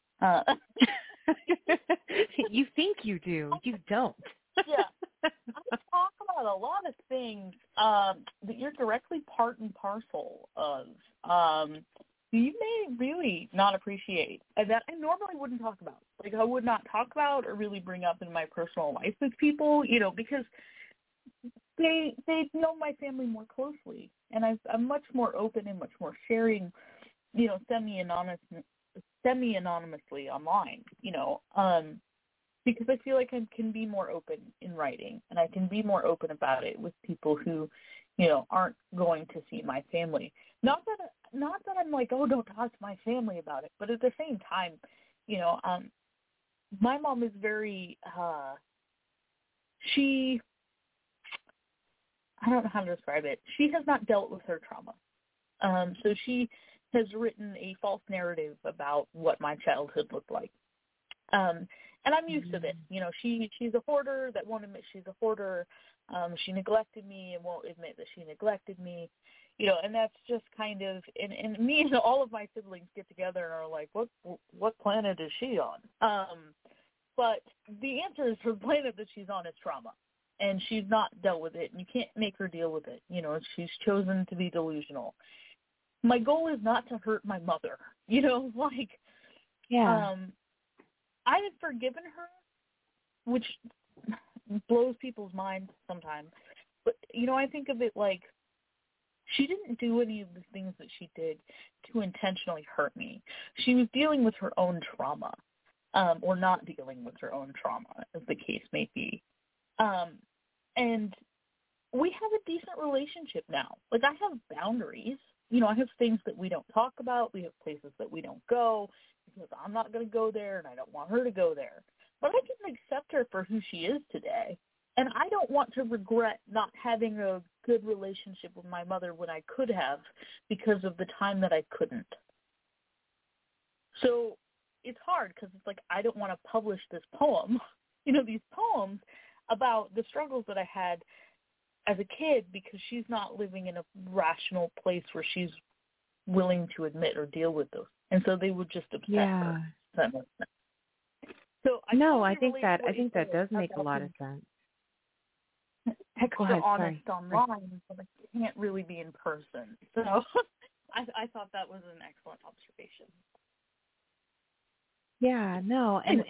You think you do, you don't.
Yeah, I talk about a lot of things that you're directly part and parcel of. You may really not appreciate that I normally wouldn't talk about. Like, I would not talk about or really bring up in my personal life with people, because they know my family more closely, and I'm much more open and much more sharing, semi-anonymously online, because I feel like I can be more open in writing, and I can be more open about it with people who, aren't going to see my family. Not that I'm like, oh, don't talk to my family about it, but at the same time, my mom is very, I don't know how to describe it. She has not dealt with her trauma. So she has written a false narrative about what my childhood looked like. And I'm used to this. She's a hoarder that won't admit she's a hoarder. She neglected me and won't admit that she neglected me. And that's just kind of, and me and all of my siblings get together and are like, what planet is she on? But the answer is her planet that she's on is trauma. And she's not dealt with it, and you can't make her deal with it. She's chosen to be delusional. My goal is not to hurt my mother.
Yeah.
I have forgiven her, which blows people's minds sometimes. But, I think of it like she didn't do any of the things that she did to intentionally hurt me. She was dealing with her own trauma. or not dealing with her own trauma, as the case may be. And we have a decent relationship now. Like, I have boundaries. You know, I have things that we don't talk about. We have places that we don't go because I'm not going to go there and I don't want her to go there. But I can accept her for who she is today. And I don't want to regret not having a good relationship with my mother when I could have because of the time that I couldn't. So it's hard because it's like I don't want to publish this poem, you know, these poems about the struggles that I had as a kid because she's not living in a rational place where she's willing to admit or deal with those. And so they would just upset her. That makes sense. So
I think that does make a lot of sense.
Extra honest online, but I can't really be in person. So I thought that was an excellent observation.
Yeah, no, and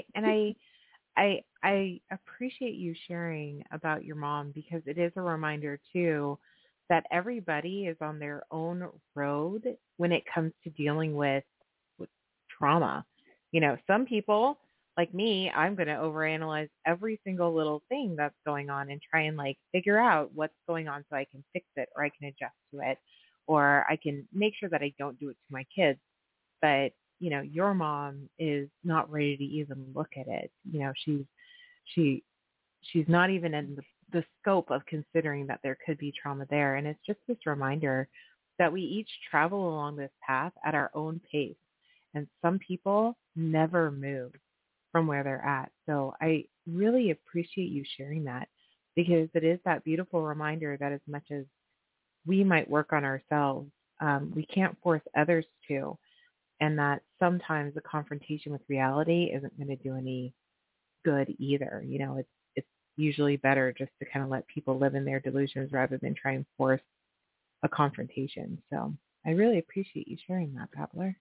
I appreciate you sharing about your mom because it is a reminder too that everybody is on their own road when it comes to dealing with trauma. You know, some people like me, I'm going to overanalyze every single little thing that's going on and try and like figure out what's going on so I can fix it or I can adjust to it or I can make sure that I don't do it to my kids. But, you know, your mom is not ready to even look at it. You know, she's not even in the scope of considering that there could be trauma there. And it's just this reminder that we each travel along this path at our own pace. And some people never move from where they're at. So I really appreciate you sharing that because it is that beautiful reminder that as much as we might work on ourselves, we can't force others to. And that sometimes the confrontation with reality isn't going to do any good either. You know, it's usually better just to kind of let people live in their delusions rather than try and force a confrontation. So I really appreciate you sharing that, Babbler.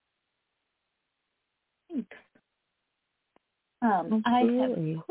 Thanks. I've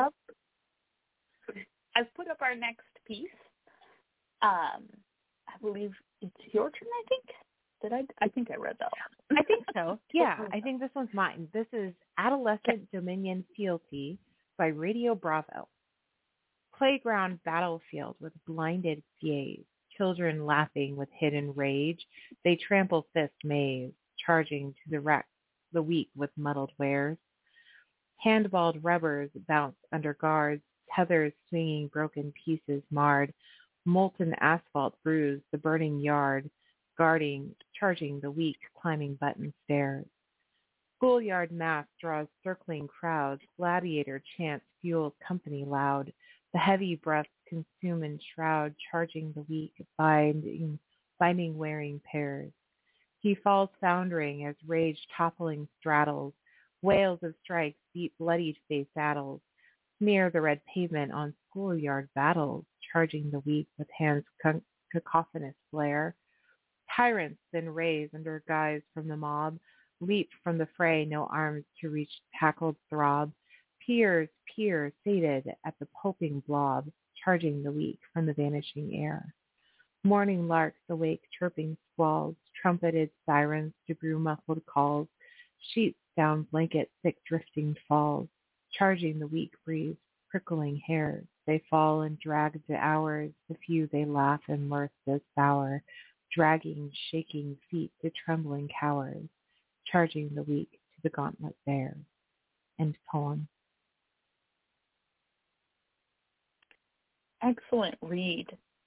put up our next piece. I believe it's your turn, I think. I think I read that one.
I think so. Yeah, I think this one's mine. This is Adolescent Dominion Fealty by Radio Bravo. Playground battlefield with blinded gaze, children laughing with hidden rage. They trample fist maze, charging to the wreck, the weak with muddled wares. Handballed rubbers bounce under guards, tethers swinging broken pieces marred, molten asphalt bruised the burning yard, guarding, charging the weak, climbing button stairs. Schoolyard mass draws circling crowds, gladiator chants fuels company loud, the heavy breaths consume and shroud, charging the weak, binding wearing pairs. He falls foundering as rage toppling straddles, wails of strikes beat bloodied face saddles, smear the red pavement on schoolyard battles, charging the weak with hands cacophonous flare. Tyrants then raise under guise from the mob, leap from the fray, no arms to reach tackled throb. Peers, sated at the pulping blob, charging the weak from the vanishing air. Morning larks awake, chirping squalls, trumpeted sirens to brew muffled calls, sheets down blanket thick drifting falls, charging the weak breeze, prickling hairs. They fall and drag to hours, the few they laugh and mirth does sour, dragging, shaking feet to trembling cowers, charging the weak to the gauntlet bears. End poem.
Excellent read.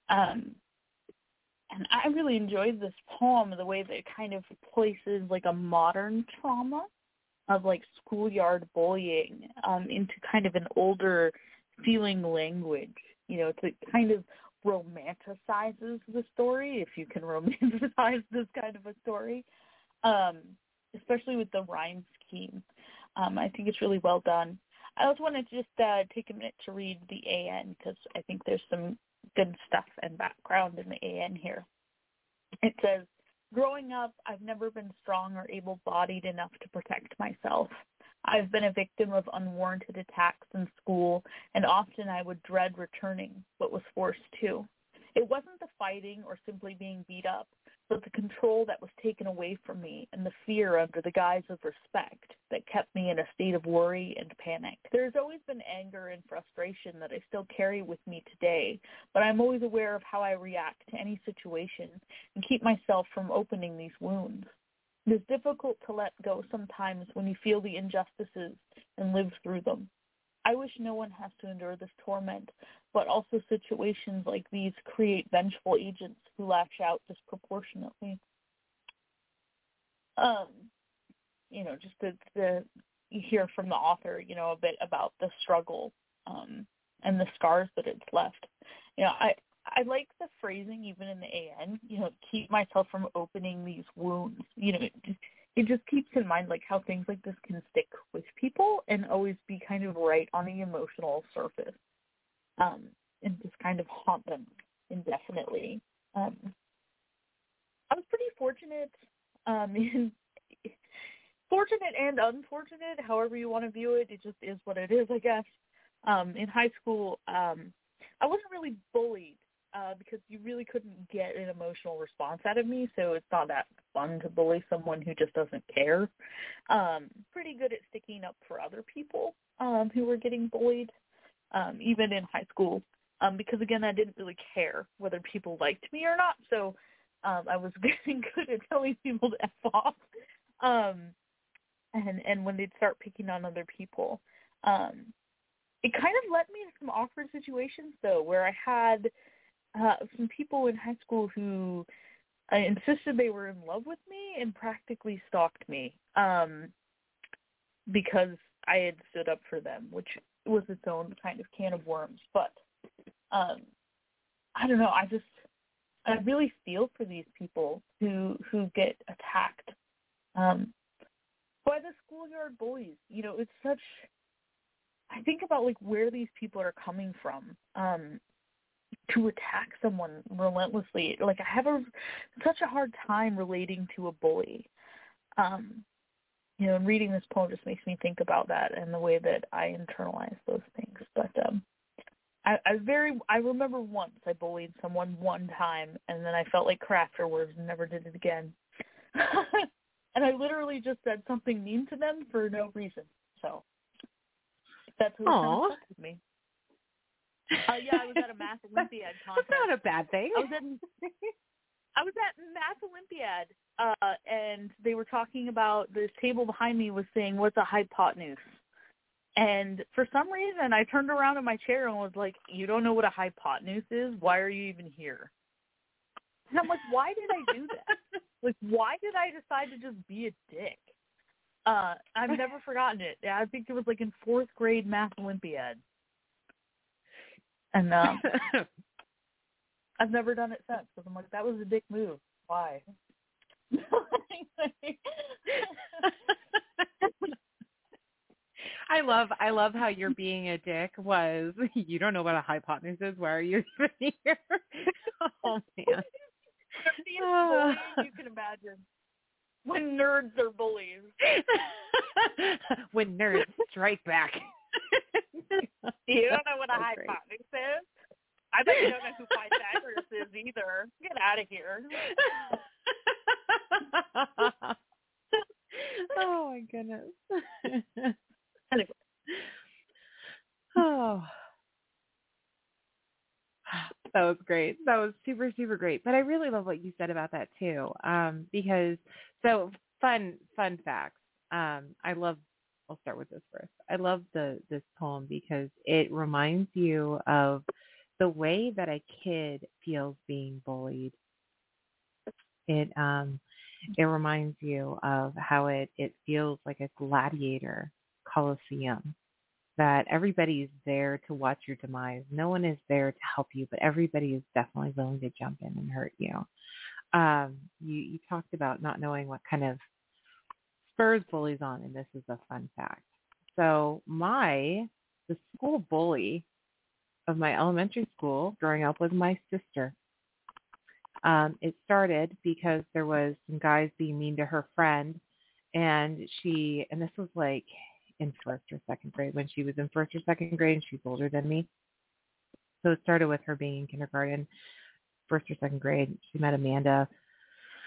And I really enjoyed this poem, the way that it kind of places like a modern trauma of like schoolyard bullying into kind of an older feeling language. You know, it kind of romanticizes the story, if you can romanticize this kind of a story, especially with the rhyme scheme. I think it's really well done. I also want to just take a minute to read the AN because I think there's some good stuff and background in the AN here. It says, growing up, I've never been strong or able-bodied enough to protect myself. I've been a victim of unwarranted attacks in school, and often I would dread returning, but was forced to. It wasn't the fighting or simply being beat up, but the control that was taken away from me and the fear under the guise of respect that kept me in a state of worry and panic. There's always been anger and frustration that I still carry with me today, but I'm always aware of how I react to any situation and keep myself from opening these wounds. It is difficult to let go sometimes when you feel the injustices and live through them. I wish no one has to endure this torment, but also situations like these create vengeful agents who lash out disproportionately. Just to hear from the author, a bit about the struggle and the scars that it's left. I like the phrasing even in the AN, keep myself from opening these wounds. It just keeps in mind like how things like this can stick with people and always be kind of right on the emotional surface, and just kind of haunt them indefinitely. I was pretty fortunate, fortunate and unfortunate, however you want to view it. It just is what it is, I guess. In high school, I wasn't really bullied. Because you really couldn't get an emotional response out of me, so it's not that fun to bully someone who just doesn't care. Pretty good at sticking up for other people who were getting bullied, even in high school, because, again, I didn't really care whether people liked me or not, so I was getting good at telling people to F off, and when they'd start picking on other people. It kind of led me in some awkward situations, though, where I had some people in high school who insisted they were in love with me and practically stalked me because I had stood up for them, which was its own kind of can of worms. But I don't know. I really feel for these people who get attacked by the schoolyard bullies. It's such. I think about like where these people are coming from. To attack someone relentlessly. Like, I have such a hard time relating to a bully. And reading this poem just makes me think about that and the way that I internalize those things. But I remember once I bullied someone one time, and then I felt like crap afterwards and never did it again. And I literally just said something mean to them for no reason. So that's what kind of stuck with me. Yeah, I was at a Math Olympiad contest.
That's not a bad thing.
I was at Math Olympiad, and they were talking about, the table behind me was saying, what's a hypotenuse? And for some reason, I turned around in my chair and was like, you don't know what a hypotenuse is? Why are you even here? And I'm like, why did I do that? Like, why did I decide to just be a dick? I've never forgotten it. I think it was like in 4th grade Math Olympiad. And I've never done it since because I'm like, that was a dick move. Why?
I love how your being a dick was, you don't know what a hypotenuse is. Why are you even here? Oh, man.
Bullying, you can imagine. When nerds are bullies.
When nerds strike back.
You don't know what a hypotenuse is? I bet you don't know who Pythagoras is either. Get out of here.
Oh, my goodness.
Anyway.
Oh. That was great. That was super, super great. But I really love what you said about that, too, because, so, fun facts. I'll start with this first. I love this poem because it reminds you of the way that a kid feels being bullied. It reminds you of how it feels like a gladiator coliseum, that everybody is there to watch your demise. No one is there to help you, but everybody is definitely willing to jump in and hurt you. You talked about not knowing what kind of spurs bullies on, and this is a fun fact. So the school bully of my elementary school growing up was my sister. It started because there was some guys being mean to her friend, and this was like in 1st or 2nd grade, when she was in 1st or 2nd grade, and she's older than me. So it started with her being in kindergarten, 1st or 2nd grade. She met Amanda.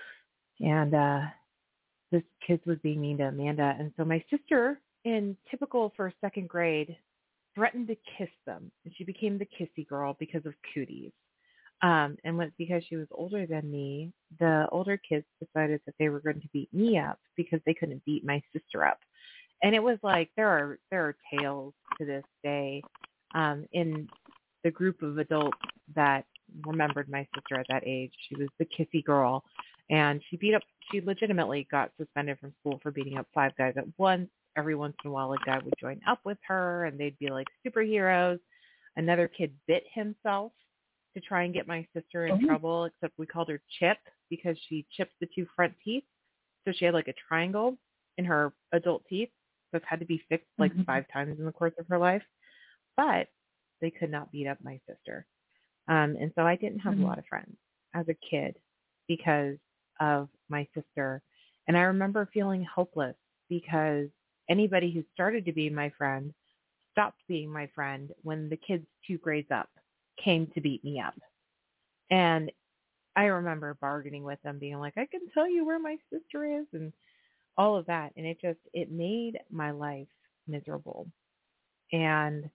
And this kid was being mean to Amanda. And so my sister, in typical for second grade, threatened to kiss them. And she became the kissy girl because of cooties. Because she was older than me, the older kids decided that they were going to beat me up because they couldn't beat my sister up. And it was like there are tales to this day in the group of adults that remembered my sister at that age. She was the kissy girl, and she legitimately got suspended from school for beating up 5 guys at once. Every once in a while, a guy would join up with her, and they'd be like superheroes. Another kid bit himself to try and get my sister in trouble, except we called her Chip because she chipped the 2 front teeth. So she had like a triangle in her adult teeth. So it had to be fixed like 5 times in the course of her life. But they could not beat up my sister. And so I didn't have a lot of friends as a kid because of my sister. And I remember feeling hopeless because anybody who started to be my friend stopped being my friend when the kids 2 grades up came to beat me up. And I remember bargaining with them, being like, I can tell you where my sister is, and all of that. And it made my life miserable. And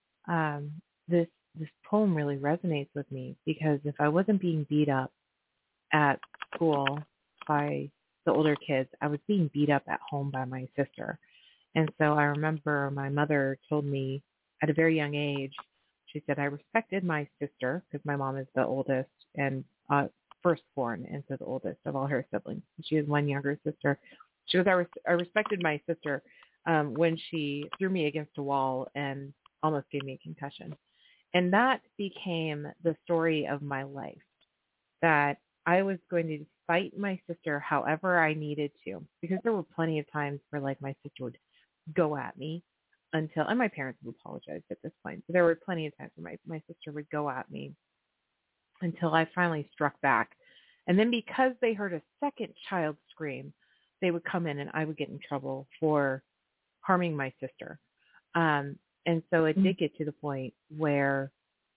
this poem really resonates with me because if I wasn't being beat up at school by the older kids, I was being beat up at home by my sister. And so I remember my mother told me at a very young age, she said, I respected my sister because my mom is the oldest and firstborn, and so the oldest of all her siblings. She has 1 younger sister. She was, I respected my sister when she threw me against a wall and almost gave me a concussion. And that became the story of my life, that I was going to fight my sister however I needed to, because there were plenty of times where like my sister would go at me and my parents have apologized at this point. So there were plenty of times where my sister would go at me until I finally struck back. And then because they heard a second child scream, they would come in and I would get in trouble for harming my sister. And so it did get to the point where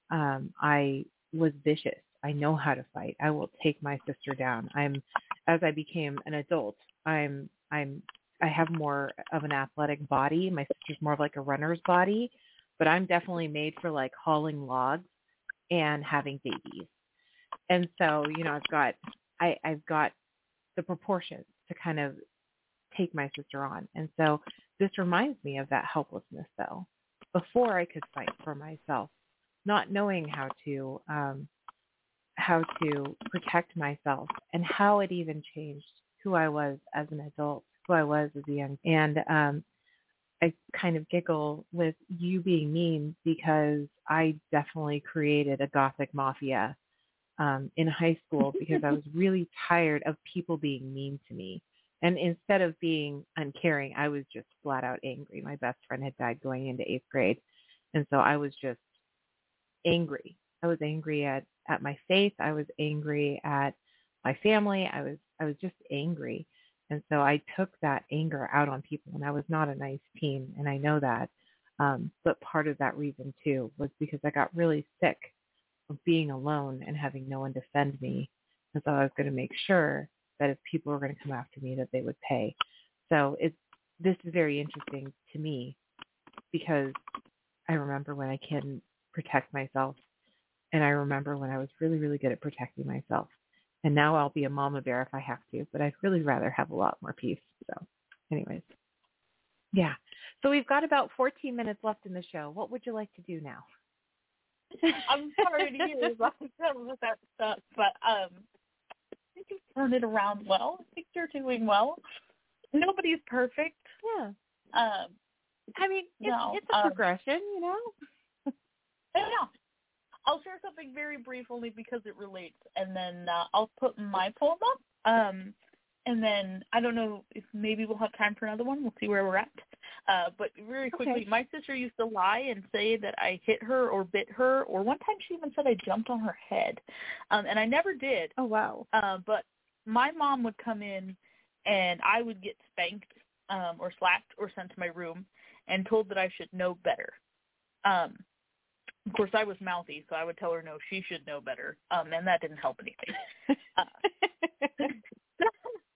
I was vicious. I know how to fight. I will take my sister down. As I became an adult, I have more of an athletic body. My sister's more of like a runner's body, but I'm definitely made for like hauling logs and having babies. And so, I've got the proportions to kind of take my sister on. And so this reminds me of that helplessness though, before I could fight for myself, not knowing how to protect myself and how it even changed who I was as an adult, who I was as a young. And I kind of giggle with you being mean because I definitely created a gothic mafia in high school because I was really tired of people being mean to me. And instead of being uncaring, I was just flat out angry. My best friend had died going into 8th grade. And so I was just angry. I was angry at my faith. I was angry at my family. I was just angry. And so I took that anger out on people, and I was not a nice teen, and I know that. But part of that reason, too, was because I got really sick of being alone and having no one defend me. And so I was going to make sure that if people were going to come after me, that they would pay. So this is very interesting to me because I remember when I couldn't protect myself, and I remember when I was really, really good at protecting myself. And now I'll be a mama bear if I have to, but I'd really rather have a lot more peace. So anyways, yeah. So we've got about 14 minutes left in the show. What would you like to do now?
I'm sorry to hear about that stuff, but I think you've turned it around well. I think you're doing well. Nobody's perfect.
Yeah. It's a progression,
Yeah. I'll share something very brief only because it relates, and then I'll put my poem up. And then I don't know if maybe we'll have time for another one. We'll see where we're at. But very quickly, My sister used to lie and say that I hit her or bit her, or one time she even said I jumped on her head. And I never did.
Oh, wow.
But my mom would come in, and I would get spanked or slapped or sent to my room and told that I should know better. Of course, I was mouthy, so I would tell her, no, she should know better, and that didn't help anything.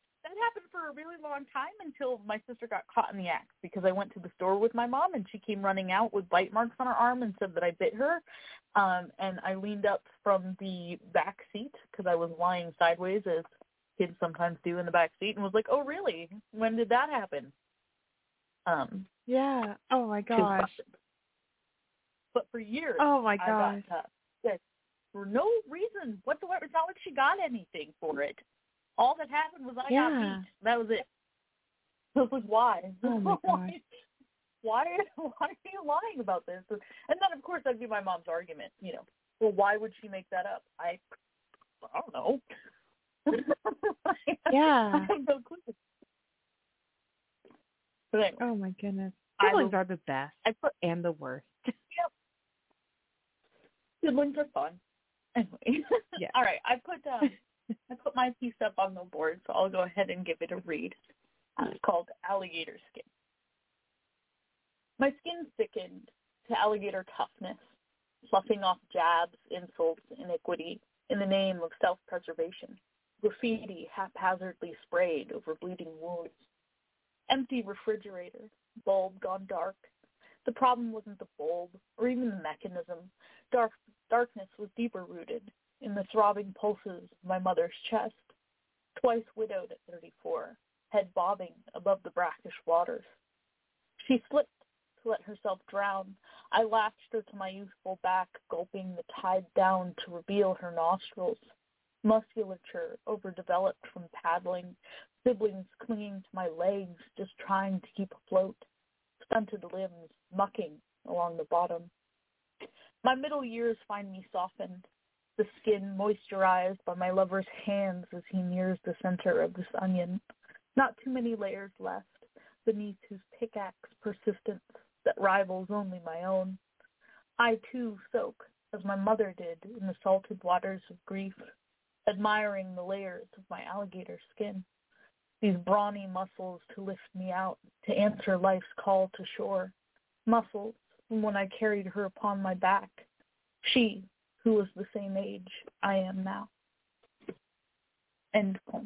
for a really long time until my sister got caught in the act, because I went to the store with my mom and she came running out with bite marks on her arm and said that I bit her. And I leaned up from the back seat because I was lying sideways, as kids sometimes do in the back seat, and was like, "Oh, really? When did that happen?"
Yeah. Oh my gosh.
But for years,
Oh my
I
gosh.
got sick for no reason whatsoever. It's not like she got anything for it. All that happened was I got beat. That was it. I was like, why?
Oh my gosh.
Why are you lying about this? And then, of course, that'd be my mom's argument. Well, why would she make that up? I don't know.
Yeah.
I have no clue. But anyway,
oh my goodness. Siblings are the best and the worst.
Yep. Siblings are fun. Anyway.
Yeah.
All right. I put my piece up on the board, so I'll go ahead and give it a read. It's called Alligator Skin. My skin thickened to alligator toughness, sloughing off jabs, insults, iniquity in the name of self-preservation. Graffiti haphazardly sprayed over bleeding wounds. Empty refrigerator, bulb gone dark. The problem wasn't the bulb or even the mechanism. Darkness was deeper rooted in the throbbing pulses of my mother's chest, twice widowed at 34, head bobbing above the brackish waters. She slipped to let herself drown. I latched her to my youthful back, gulping the tide down to reveal her nostrils. Musculature overdeveloped from paddling, siblings clinging to my legs, just trying to keep afloat, stunted limbs mucking along the bottom. My middle years find me softened, the skin moisturized by my lover's hands as he nears the center of this onion. Not too many layers left, beneath whose pickaxe persistence that rivals only my own. I, too, soak, as my mother did, in the salted waters of grief, admiring the layers of my alligator skin, these brawny muscles to lift me out, to answer life's call to shore, muscles from when I carried her upon my back, she who was the same age I am now. End poem.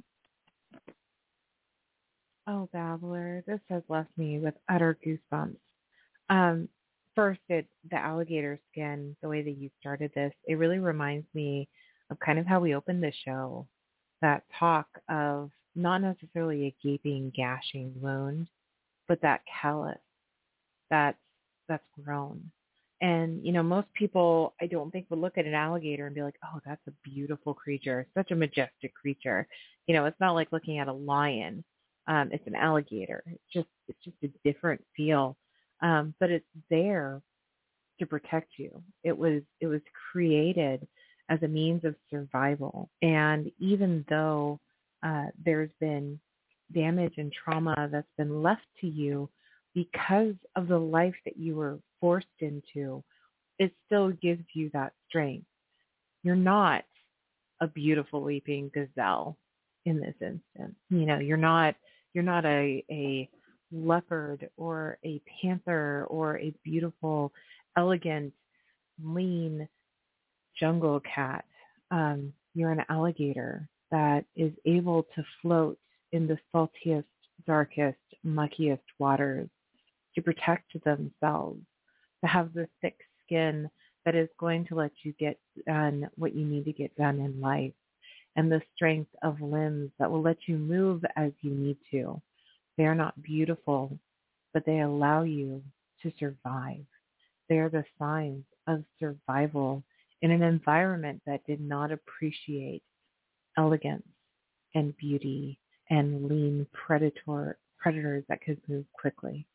Oh, Babbler, this has left me with utter goosebumps. First, the alligator skin, the way that you started this, it really reminds me of kind of how we opened the show, that talk of not necessarily a gaping, gashing wound, but that callus that's grown. And, most people, I don't think, would look at an alligator and be like, oh, that's a beautiful creature, such a majestic creature. It's not like looking at a lion. It's an alligator. It's just a different feel. But it's there to protect you. It was created as a means of survival. And even though there's been damage and trauma that's been left to you because of the life that you were forced into, it still gives you that strength. You're not a beautiful leaping gazelle in this instance. You're not a leopard or a panther or a beautiful, elegant, lean jungle cat. You're an alligator that is able to float in the saltiest, darkest, muckiest waters to protect themselves, to have the thick skin that is going to let you get done what you need to get done in life, and the strength of limbs that will let you move as you need to. They are not beautiful, but they allow you to survive. They are the signs of survival in an environment that did not appreciate elegance and beauty and lean predators that could move quickly.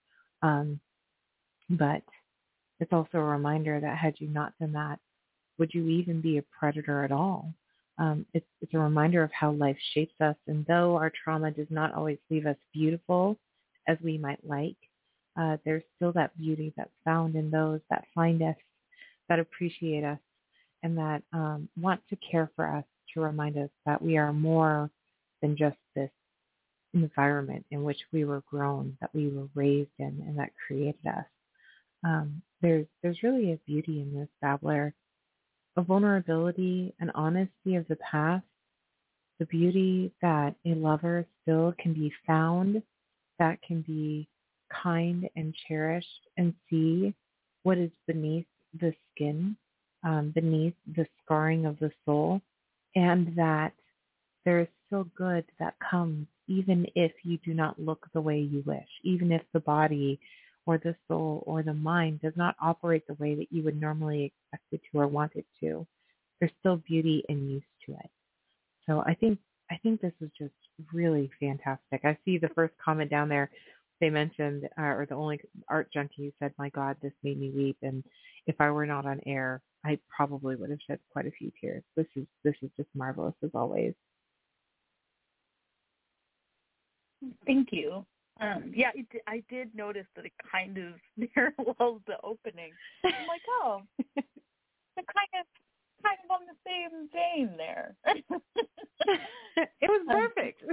But it's also a reminder that had you not done that, would you even be a predator at all? It's a reminder of how life shapes us. And though our trauma does not always leave us beautiful as we might like, there's still that beauty that's found in those that find us, that appreciate us, and that want to care for us, to remind us that we are more than just this environment in which we were grown, that we were raised in, and that created us. There's really a beauty in this, Babbler, a vulnerability and honesty of the past the beauty that a lover still can be found, that can be kind and cherished and see what is beneath the skin, beneath the scarring of the soul, and that there is still good that comes even if you do not look the way you wish, even if the body or the soul or the mind does not operate the way that you would normally expect it to or want it to. There's still beauty and use to it. So I think this is just really fantastic. I see the first comment down there. They mentioned, or the only art junkie said, "My God, this made me weep." And if I were not on air, I probably would have shed quite a few tears. This is just marvelous as always.
Thank you. Yeah, I did notice that it kind of parallels the opening. I'm like, oh, they're kind of on the same vein there.
It was perfect.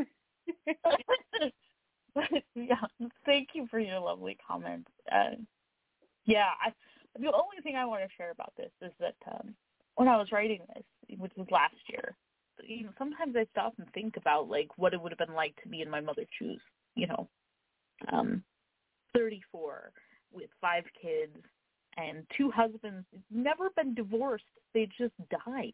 But, yeah, thank you for your lovely comments. Yeah, the only thing I want to share about this is that when I was writing this, which was last year, sometimes I stop and think about like what it would have been like to be in my mother's shoes. 34 with 5 kids and 2 husbands, never been divorced. They just died,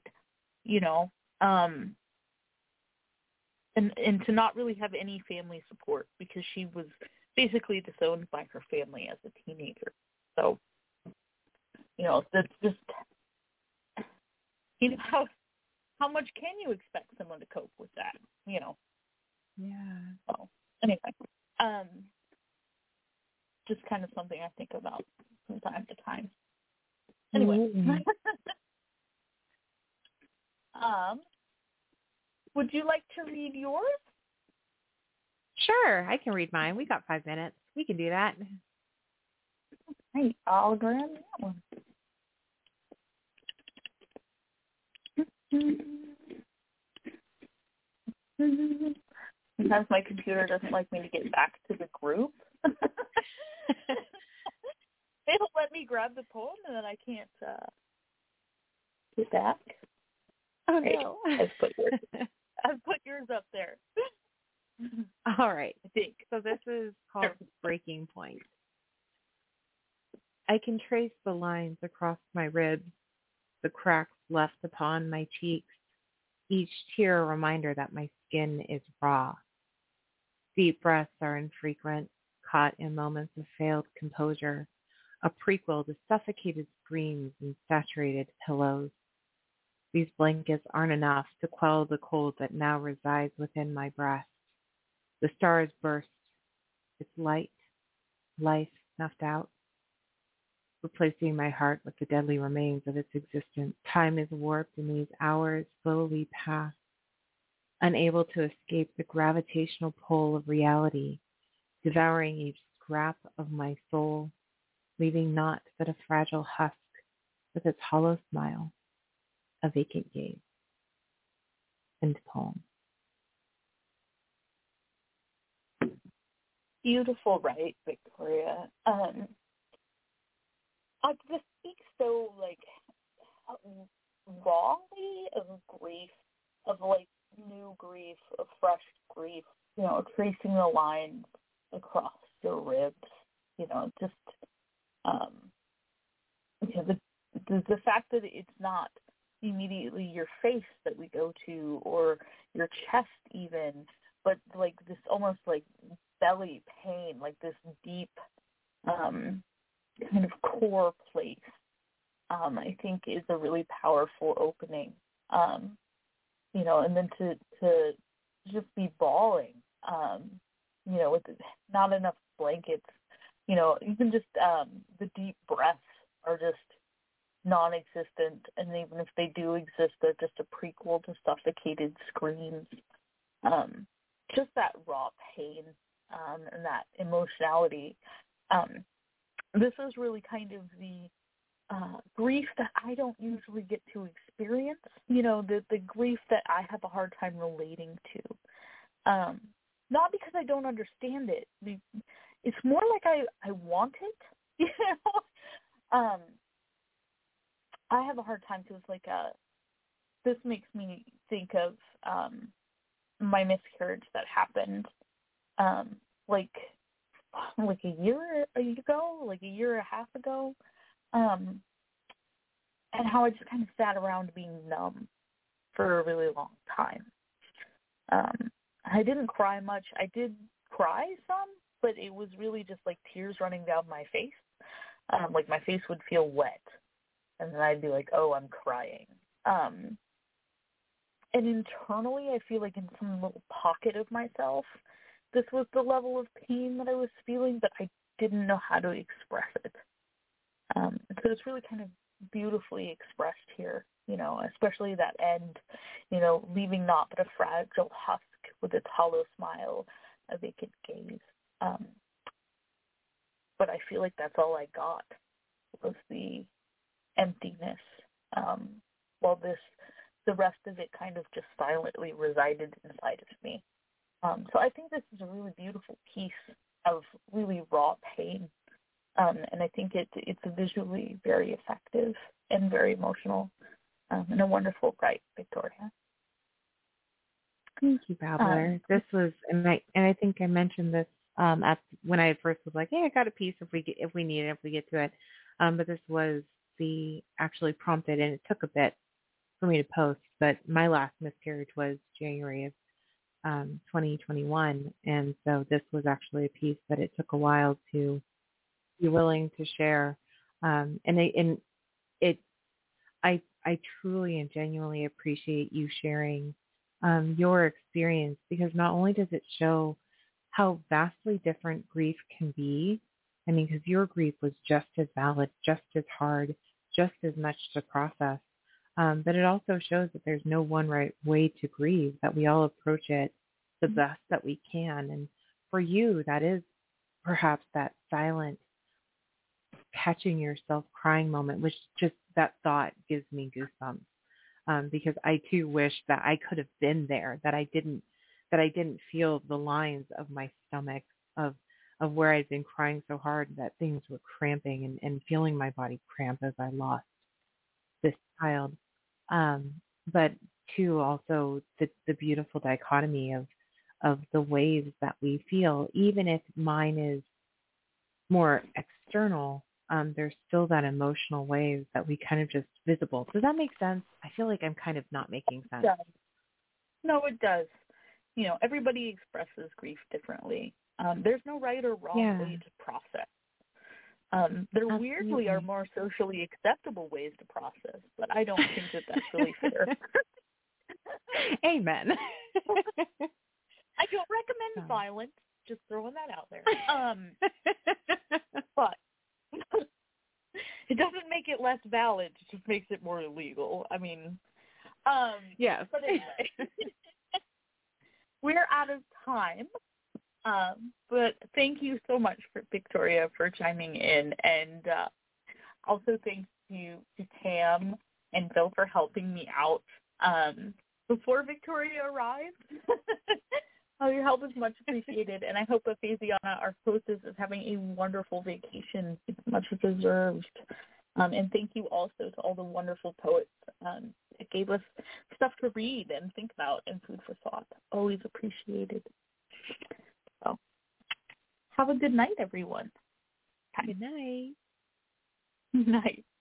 and to not really have any family support because she was basically disowned by her family as a teenager. So, that's just, how much can you expect someone to cope with that,
Yeah.
So, anyway, just kind of something I think about from time to time. Anyway.
Mm-hmm.
Would you like to read yours?
Sure, I can read mine. We got 5 minutes. We can do that.
Hey, I'll grab that one. Sometimes my computer doesn't like me to get back to the group. It'll let me grab the poem and then I can't get back.
Oh, no.
I've put yours up there.
All right.
I think.
So this is called Breaking Point. I can trace the lines across my ribs, the cracks left upon my cheeks, each tear a reminder that my skin is raw. Deep breaths are infrequent, caught in moments of failed composure, a prequel to suffocated screams and saturated pillows. These blankets aren't enough to quell the cold that now resides within my breast. The stars burst, its light, life snuffed out, replacing my heart with the deadly remains of its existence. Time is warped and these hours slowly pass, unable to escape the gravitational pull of reality, devouring each scrap of my soul, leaving naught but a fragile husk with its hollow smile, a vacant gaze. End poem.
Beautiful, right, Victoria? This speaks so wrongly of grief, of new grief, of fresh grief. Tracing the lines across your ribs. Just the fact that it's not immediately your face that we go to or your chest even, but this almost belly pain, this deep kind of core place, I think is a really powerful opening. And then to just be bawling, with not enough blankets, even just the deep breaths are just non-existent, and even if they do exist, they're just a prequel to suffocated screams. Just that raw pain and that emotionality. This is really kind of the grief that I don't usually get to experience, the grief that I have a hard time relating to. Not because I don't understand it. It's more like I want it, I have a hard time because, this makes me think of my miscarriage that happened like a year ago, like a year and a half ago, and how I just kind of sat around being numb for a really long time. I didn't cry much. I did cry some, but it was really just like tears running down my face. Like my face would feel wet, and then I'd be like, oh, I'm crying. And internally, I feel like in some little pocket of myself, this was the level of pain that I was feeling, but I didn't know how to express it. So it's really kind of beautifully expressed here, especially that end, leaving naught but a fragile husk with its hollow smile, a vacant gaze. But I feel like that's all I got was the emptiness, while the rest of it kind of just silently resided inside of me. So I think this is a really beautiful piece of really raw pain, and I think it's visually very effective and very emotional, and a wonderful write, Victoria.
Thank you, Babbler. This was, and I think I mentioned this when I first was like, hey, I got a piece if we get to it. But this was actually prompted, and it took a bit for me to post. But my last miscarriage was January of 2021, and so this was actually a piece that it took a while to be willing to share. I truly and genuinely appreciate you sharing your experience, because not only does it show how vastly different grief can be, I mean, because your grief was just as valid, just as hard, just as much to process, but it also shows that there's no one right way to grieve, that we all approach it the best that we can. And for you, that is perhaps that silent catching yourself crying moment, which just that thought gives me goosebumps, because I too wish that I could have been there, that I didn't feel the lines of my stomach of where I'd been crying so hard that things were cramping and feeling my body cramp as I lost this child. But too also the beautiful dichotomy of the waves that we feel, even if mine is more external, there's still that emotional wave that we kind of just visible. Does that make sense? I feel like I'm kind of not making sense.
It does. No, it does. Everybody expresses grief differently. There's no right or wrong way to process. There
Absolutely.
weirdly are more socially acceptable ways to process, but I don't think that that's really fair.
Amen.
I don't recommend violence. Just throwing that out there. But it doesn't make it less valid. It just makes it more illegal. I mean,
yes.
But anyway, we're out of time. But thank you so much, Victoria, for chiming in, and also thanks to Tam and Bill for helping me out before Victoria arrived. Your help is much appreciated, and I hope that Faziana, our hostess, is having a wonderful vacation. It's much deserved. And thank you also to all the wonderful poets that gave us stuff to read and think about and food for thought. Always appreciated. So, have a good night, everyone.
Good night.
Night.